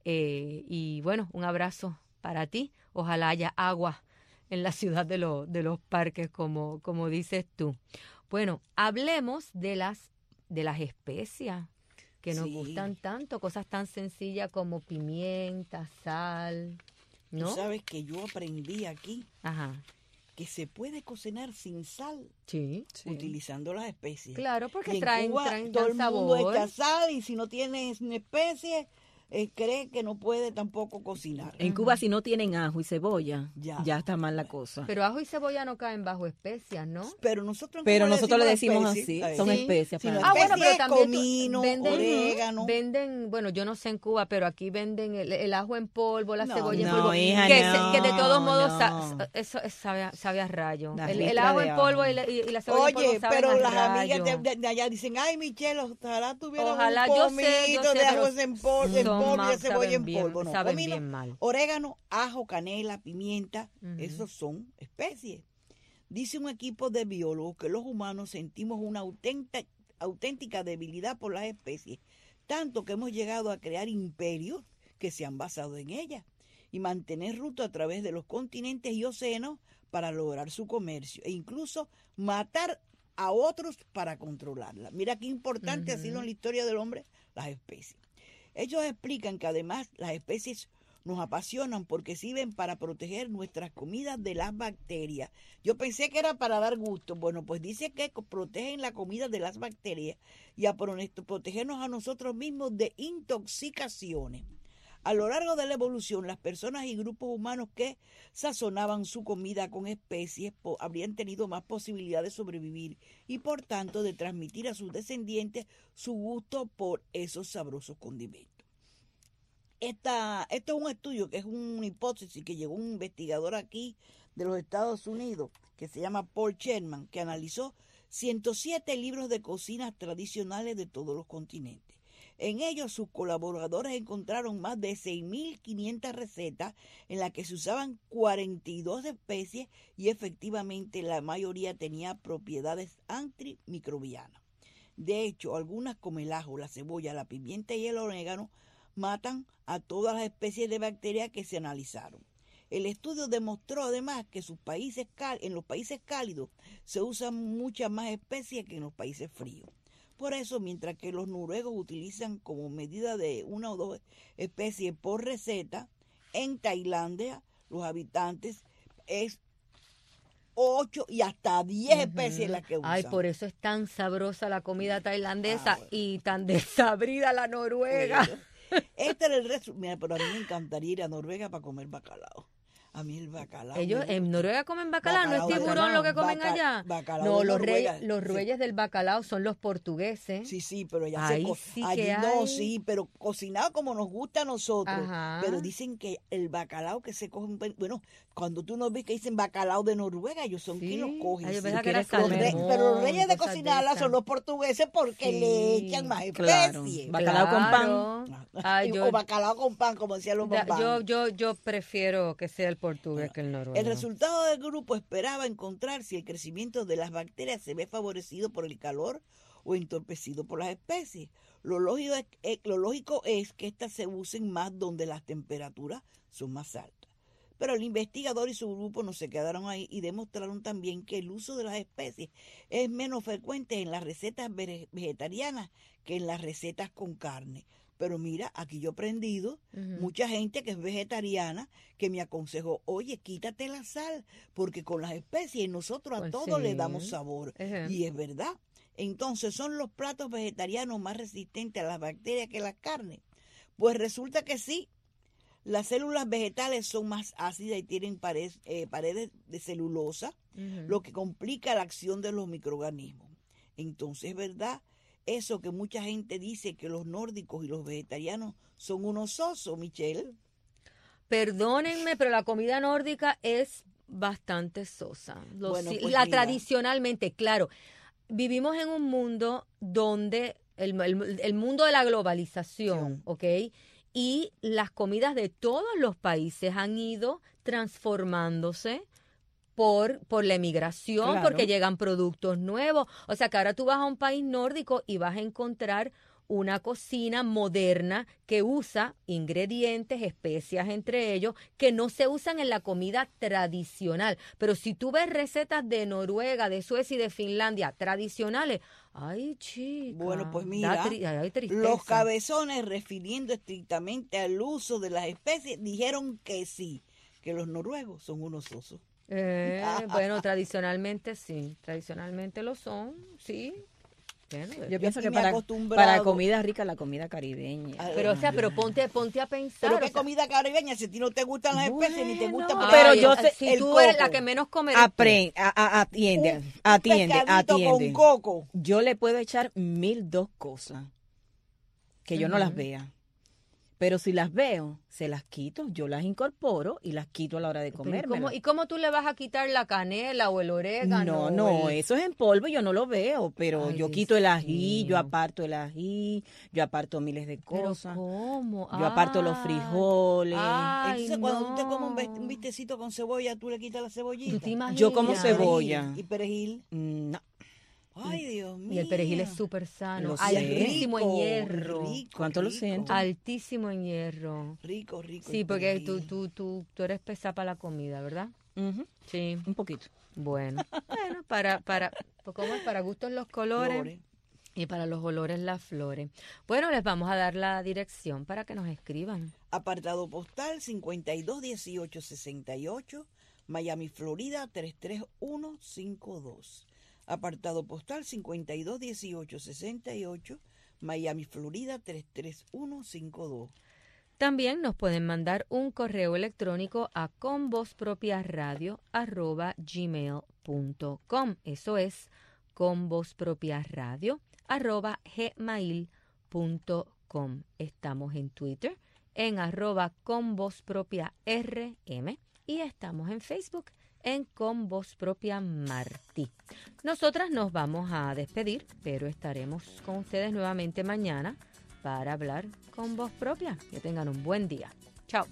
S7: Y bueno, un abrazo para ti. Ojalá haya agua en la ciudad de los parques, como dices tú. Bueno, hablemos de las especias que nos gustan tanto, cosas tan sencillas como pimienta, sal, ¿no?
S9: Tú sabes que yo aprendí aquí que se puede cocinar sin sal, utilizando las especies.
S7: Claro, porque
S9: y
S7: traen
S9: todo el mundo
S7: sabor.
S9: echa sal, y si no tienes especies, cree que no puede tampoco cocinar.
S8: En Cuba, si no tienen ajo y cebolla, ya está mal la cosa.
S7: Pero ajo y cebolla no caen bajo especias, ¿no?
S9: Pero nosotros
S8: le decimos así, son especias.
S7: Bueno, pero también
S9: comino, orégano.
S7: Venden, bueno, yo no sé en Cuba, pero aquí venden el ajo en polvo, la cebolla en polvo.
S8: Hija,
S7: que de todos modos eso sabe a rayo. El ajo en polvo y la cebolla en polvo saben
S9: pero
S7: a
S9: las
S7: rayo.
S9: amigas de allá dicen, ay, Michelle, ojalá tuviera
S7: Ojalá,
S9: un
S7: yo
S9: pomito
S7: sé,
S9: de ajo en polvo.
S7: Mal,
S9: de cebolla en
S7: bien,
S9: polvo, no,
S7: saben
S9: comino,
S7: bien mal.
S9: Orégano, ajo, canela, pimienta, esos son especies. Dice un equipo de biólogos que los humanos sentimos una auténtica debilidad por las especies, tanto que hemos llegado a crear imperios que se han basado en ellas y mantener rutas a través de los continentes y océanos para lograr su comercio e incluso matar a otros para controlarla. Mira qué importante ha sido en la historia del hombre las especies. Ellos explican que además las especies nos apasionan porque sirven para proteger nuestras comidas de las bacterias. Yo pensé que era para dar gusto. Bueno, pues dice que protegen la comida de las bacterias y a protegernos a nosotros mismos de intoxicaciones. A lo largo de la evolución, las personas y grupos humanos que sazonaban su comida con especies habrían tenido más posibilidad de sobrevivir y, por tanto, de transmitir a sus descendientes su gusto por esos sabrosos condimentos. Esto es un estudio que es una hipótesis que llegó un investigador aquí de los Estados Unidos que se llama Paul Sherman, que analizó 107 libros de cocinas tradicionales de todos los continentes. En ellos sus colaboradores encontraron más de 6.500 recetas en las que se usaban 42 especies y efectivamente la mayoría tenía propiedades antimicrobianas. De hecho, algunas como el ajo, la cebolla, la pimienta y el orégano matan a todas las especies de bacterias que se analizaron. El estudio demostró además que en los países cálidos se usan muchas más especies que en los países fríos. Por eso, mientras que los noruegos utilizan como medida de 1 o 2 especies por receta, en Tailandia los habitantes es 8 y hasta 10 especies las que usan.
S7: Ay, por eso es tan sabrosa la comida tailandesa y tan desabrida la noruega.
S9: Este era el resto. Mira, pero a mí me encantaría ir a Noruega para comer bacalao. A mí el bacalao.
S7: Ellos en Noruega comen bacalao, ¿no es tiburón lo que comen allá? No, los reyes del bacalao son los portugueses.
S9: Sí, pero ya
S7: sí,
S9: pero cocinado como nos gusta a nosotros.
S7: Ajá.
S9: Pero dicen que el bacalao que se coge, bueno, cuando tú nos ves que dicen bacalao de Noruega, ellos son quien los cogen.
S7: Ay,
S9: pero los reyes de cocinarla son los portugueses porque le echan más especies.
S8: Bacalao con pan.
S9: O bacalao con pan, como decían los bambanos.
S7: Yo prefiero que sea el portugués que el noruego.
S9: El resultado del grupo esperaba encontrar si el crecimiento de las bacterias se ve favorecido por el calor o entorpecido por las especies. Lo lógico es que éstas se usen más donde las temperaturas son más altas. Pero el investigador y su grupo no se quedaron ahí y demostraron también que el uso de las especies es menos frecuente en las recetas vegetarianas que en las recetas con carne. Pero mira, aquí yo he aprendido, mucha gente que es vegetariana que me aconsejó, oye, quítate la sal, porque con las especies nosotros a todo le damos sabor. Y es verdad. Entonces, ¿son los platos vegetarianos más resistentes a las bacterias que las carnes? Pues resulta que sí. Las células vegetales son más ácidas y tienen paredes de celulosa, lo que complica la acción de los microorganismos. Entonces, es verdad. Eso que mucha gente dice que los nórdicos y los vegetarianos son unos osos, Michelle.
S7: Perdónenme, pero la comida nórdica es bastante sosa. Tradicionalmente, claro. Vivimos en un mundo donde el mundo de la globalización, ¿ok? Y las comidas de todos los países han ido transformándose por la emigración,
S8: claro,
S7: porque llegan productos nuevos. O sea que ahora tú vas a un país nórdico y vas a encontrar una cocina moderna que usa ingredientes, especias entre ellos, que no se usan en la comida tradicional. Pero si tú ves recetas de Noruega, de Suecia y de Finlandia tradicionales, ay, chica.
S9: Bueno, pues mira, los cabezones, refiriendo estrictamente al uso de las especies, dijeron que sí, que los noruegos son unos osos.
S7: Bueno, tradicionalmente sí, tradicionalmente lo son, sí. Bueno,
S8: yo pienso que para comida rica, la comida caribeña.
S7: Pero, o sea, pero ponte a pensar.
S9: Pero qué comida caribeña, si a ti no te gustan las especies, ni te gusta.
S8: Pero yo sé,
S7: si tú eres la que menos come.
S8: Atiende.
S9: Con coco.
S8: Yo le puedo echar 1002 cosas que yo no las vea. Pero si las veo, se las quito, yo las incorporo y las quito a la hora de comer.
S7: ¿Y cómo tú le vas a quitar la canela o el orégano?
S8: No, eso es en polvo, yo no lo veo, pero yo quito el ají, yo aparto el ají, yo aparto miles de cosas.
S7: ¿Pero cómo?
S8: Yo aparto los frijoles.
S9: Entonces, cuando tú te comes un bistecito con cebolla, tú le quitas la cebollita.
S7: ¿Tú te imaginas?
S8: Yo como cebolla.
S9: ¿Y perejil?
S8: No.
S9: Ay, Dios mío.
S7: Y el perejil es súper sano,
S8: Lo
S7: altísimo
S8: sé.
S7: en hierro.
S8: ¿Cuánto lo siento?
S7: Altísimo en hierro.
S9: Rico.
S7: Sí, porque tú eres pesada para la comida, ¿verdad? Sí.
S8: Un poquito.
S7: Bueno, ¿cómo es? Para gustos los colores. Y para los olores las flores. Bueno, les vamos a dar la dirección para que nos escriban.
S9: Apartado postal 521868, Miami, Florida 33152. Apartado postal 521868, Miami, Florida 33152.
S7: También nos pueden mandar un correo electrónico a convozpropiaradio@gmail.com. Eso es convozpropiaradio@gmail.com. Estamos en Twitter en @convozpropiarm y estamos en Facebook en Con Voz Propia Martí. Nosotras nos vamos a despedir, pero estaremos con ustedes nuevamente mañana para hablar con voz propia. Que tengan un buen día. Chao.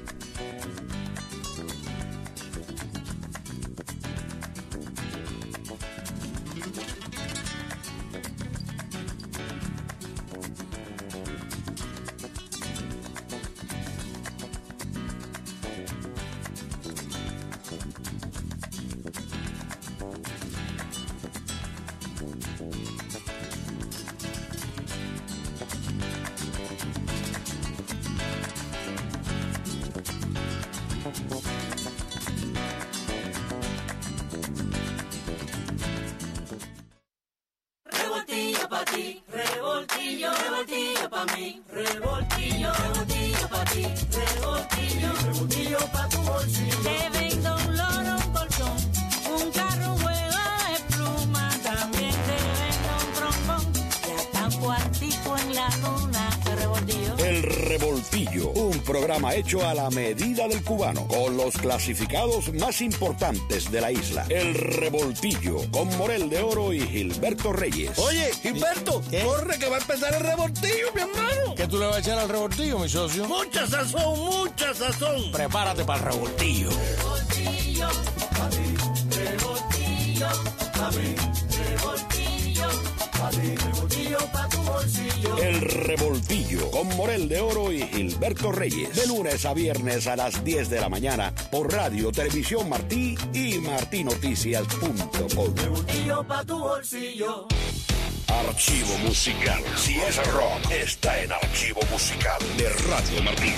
S6: Revoltillo pa' ti, revoltillo, revoltillo pa' mí, revoltillo, revoltillo pa' ti, revoltillo, revoltillo pa' tu bolsillo. Te vendo un loro, un colchón, un carro, un juego de pluma, también te vendo un trombón, y hasta un cuartico en la luna, de revoltillo.
S1: El Revoltillo, un programa hecho a la medida del cubano, con los clasificados más importantes de la isla. El Revoltillo, con Morel de Oro y Gilberto Reyes.
S18: Oye, Gilberto, corre que va a empezar el revoltillo, mi hermano. ¿Qué tú le vas a echar al revoltillo, mi socio? Mucha sazón, mucha sazón. Prepárate para el revoltillo.
S6: Revoltillo, pa' mí, revoltillo, pa' mí, revoltillo, pa' mí, revoltillo pa' tu bolsillo.
S1: El Revoltillo, con Morel de Oro y Gilberto Reyes. De lunes a viernes a las 10 de la mañana por Radio Televisión Martí y martinoticias.com.
S6: Revoltillo pa' tu bolsillo.
S1: Archivo musical. Si es rock, está en Archivo Musical de Radio Martí.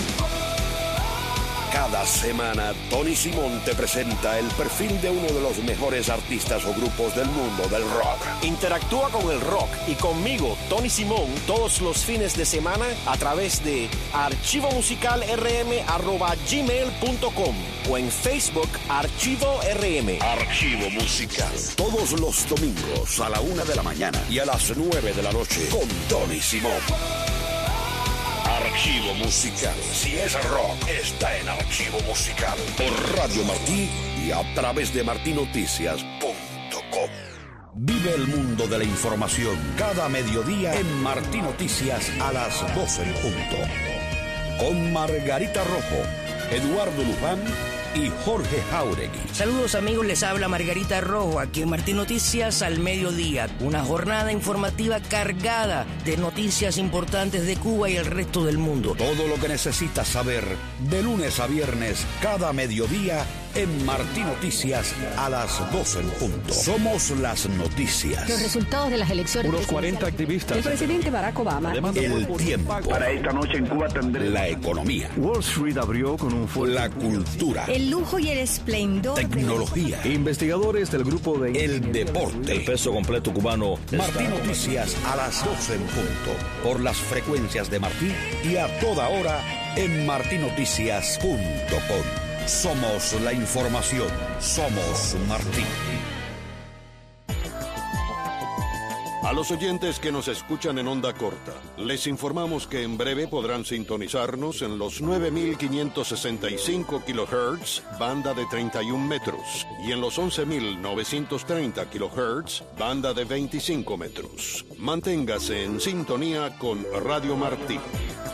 S1: Cada semana, Tony Simón te presenta el perfil de uno de los mejores artistas o grupos del mundo del rock.
S20: Interactúa con el rock y conmigo, Tony Simón, todos los fines de semana a través de archivomusicalrm@gmail.com o en Facebook Archivo RM.
S1: Archivo Musical. Todos los domingos a la 1 de la mañana y a las 9 de la noche con Tony Simón. Archivo Musical. Si es rock, está en Archivo Musical. Por Radio Martí y a través de martinoticias.com. Vive el mundo de la información cada mediodía en Martí Noticias a las 12 en punto. Con Margarita Rojo, Eduardo Luján y Jorge Jauregui.
S16: Saludos amigos, les habla Margarita Rojo, aquí en Martín Noticias al mediodía. Una jornada informativa cargada de noticias importantes de Cuba y el resto del mundo.
S1: Todo lo que necesitas saber de lunes a viernes cada mediodía en Martín Noticias a las 12 en punto. Somos las noticias.
S14: Los resultados de las elecciones.
S11: Unos 40 activistas.
S14: El presidente Barack Obama.
S1: El tiempo.
S15: Para esta noche en Cuba tendré
S1: La economía.
S11: Wall Street abrió con un fuerte.
S1: La cultura.
S14: El lujo y el esplendor.
S1: Tecnología.
S11: Investigadores del grupo de.
S1: El deporte.
S3: El peso completo cubano.
S1: Martín Noticias a las 12 en punto. Por las frecuencias de Martí y a toda hora en martinoticias.com. Somos la información. Somos Martí.
S17: A los oyentes que nos escuchan en onda corta, les informamos que en breve podrán sintonizarnos en los 9.565 kHz, banda de 31 metros, y en los 11.930 kHz, banda de 25 metros. Manténgase en sintonía con Radio Martí.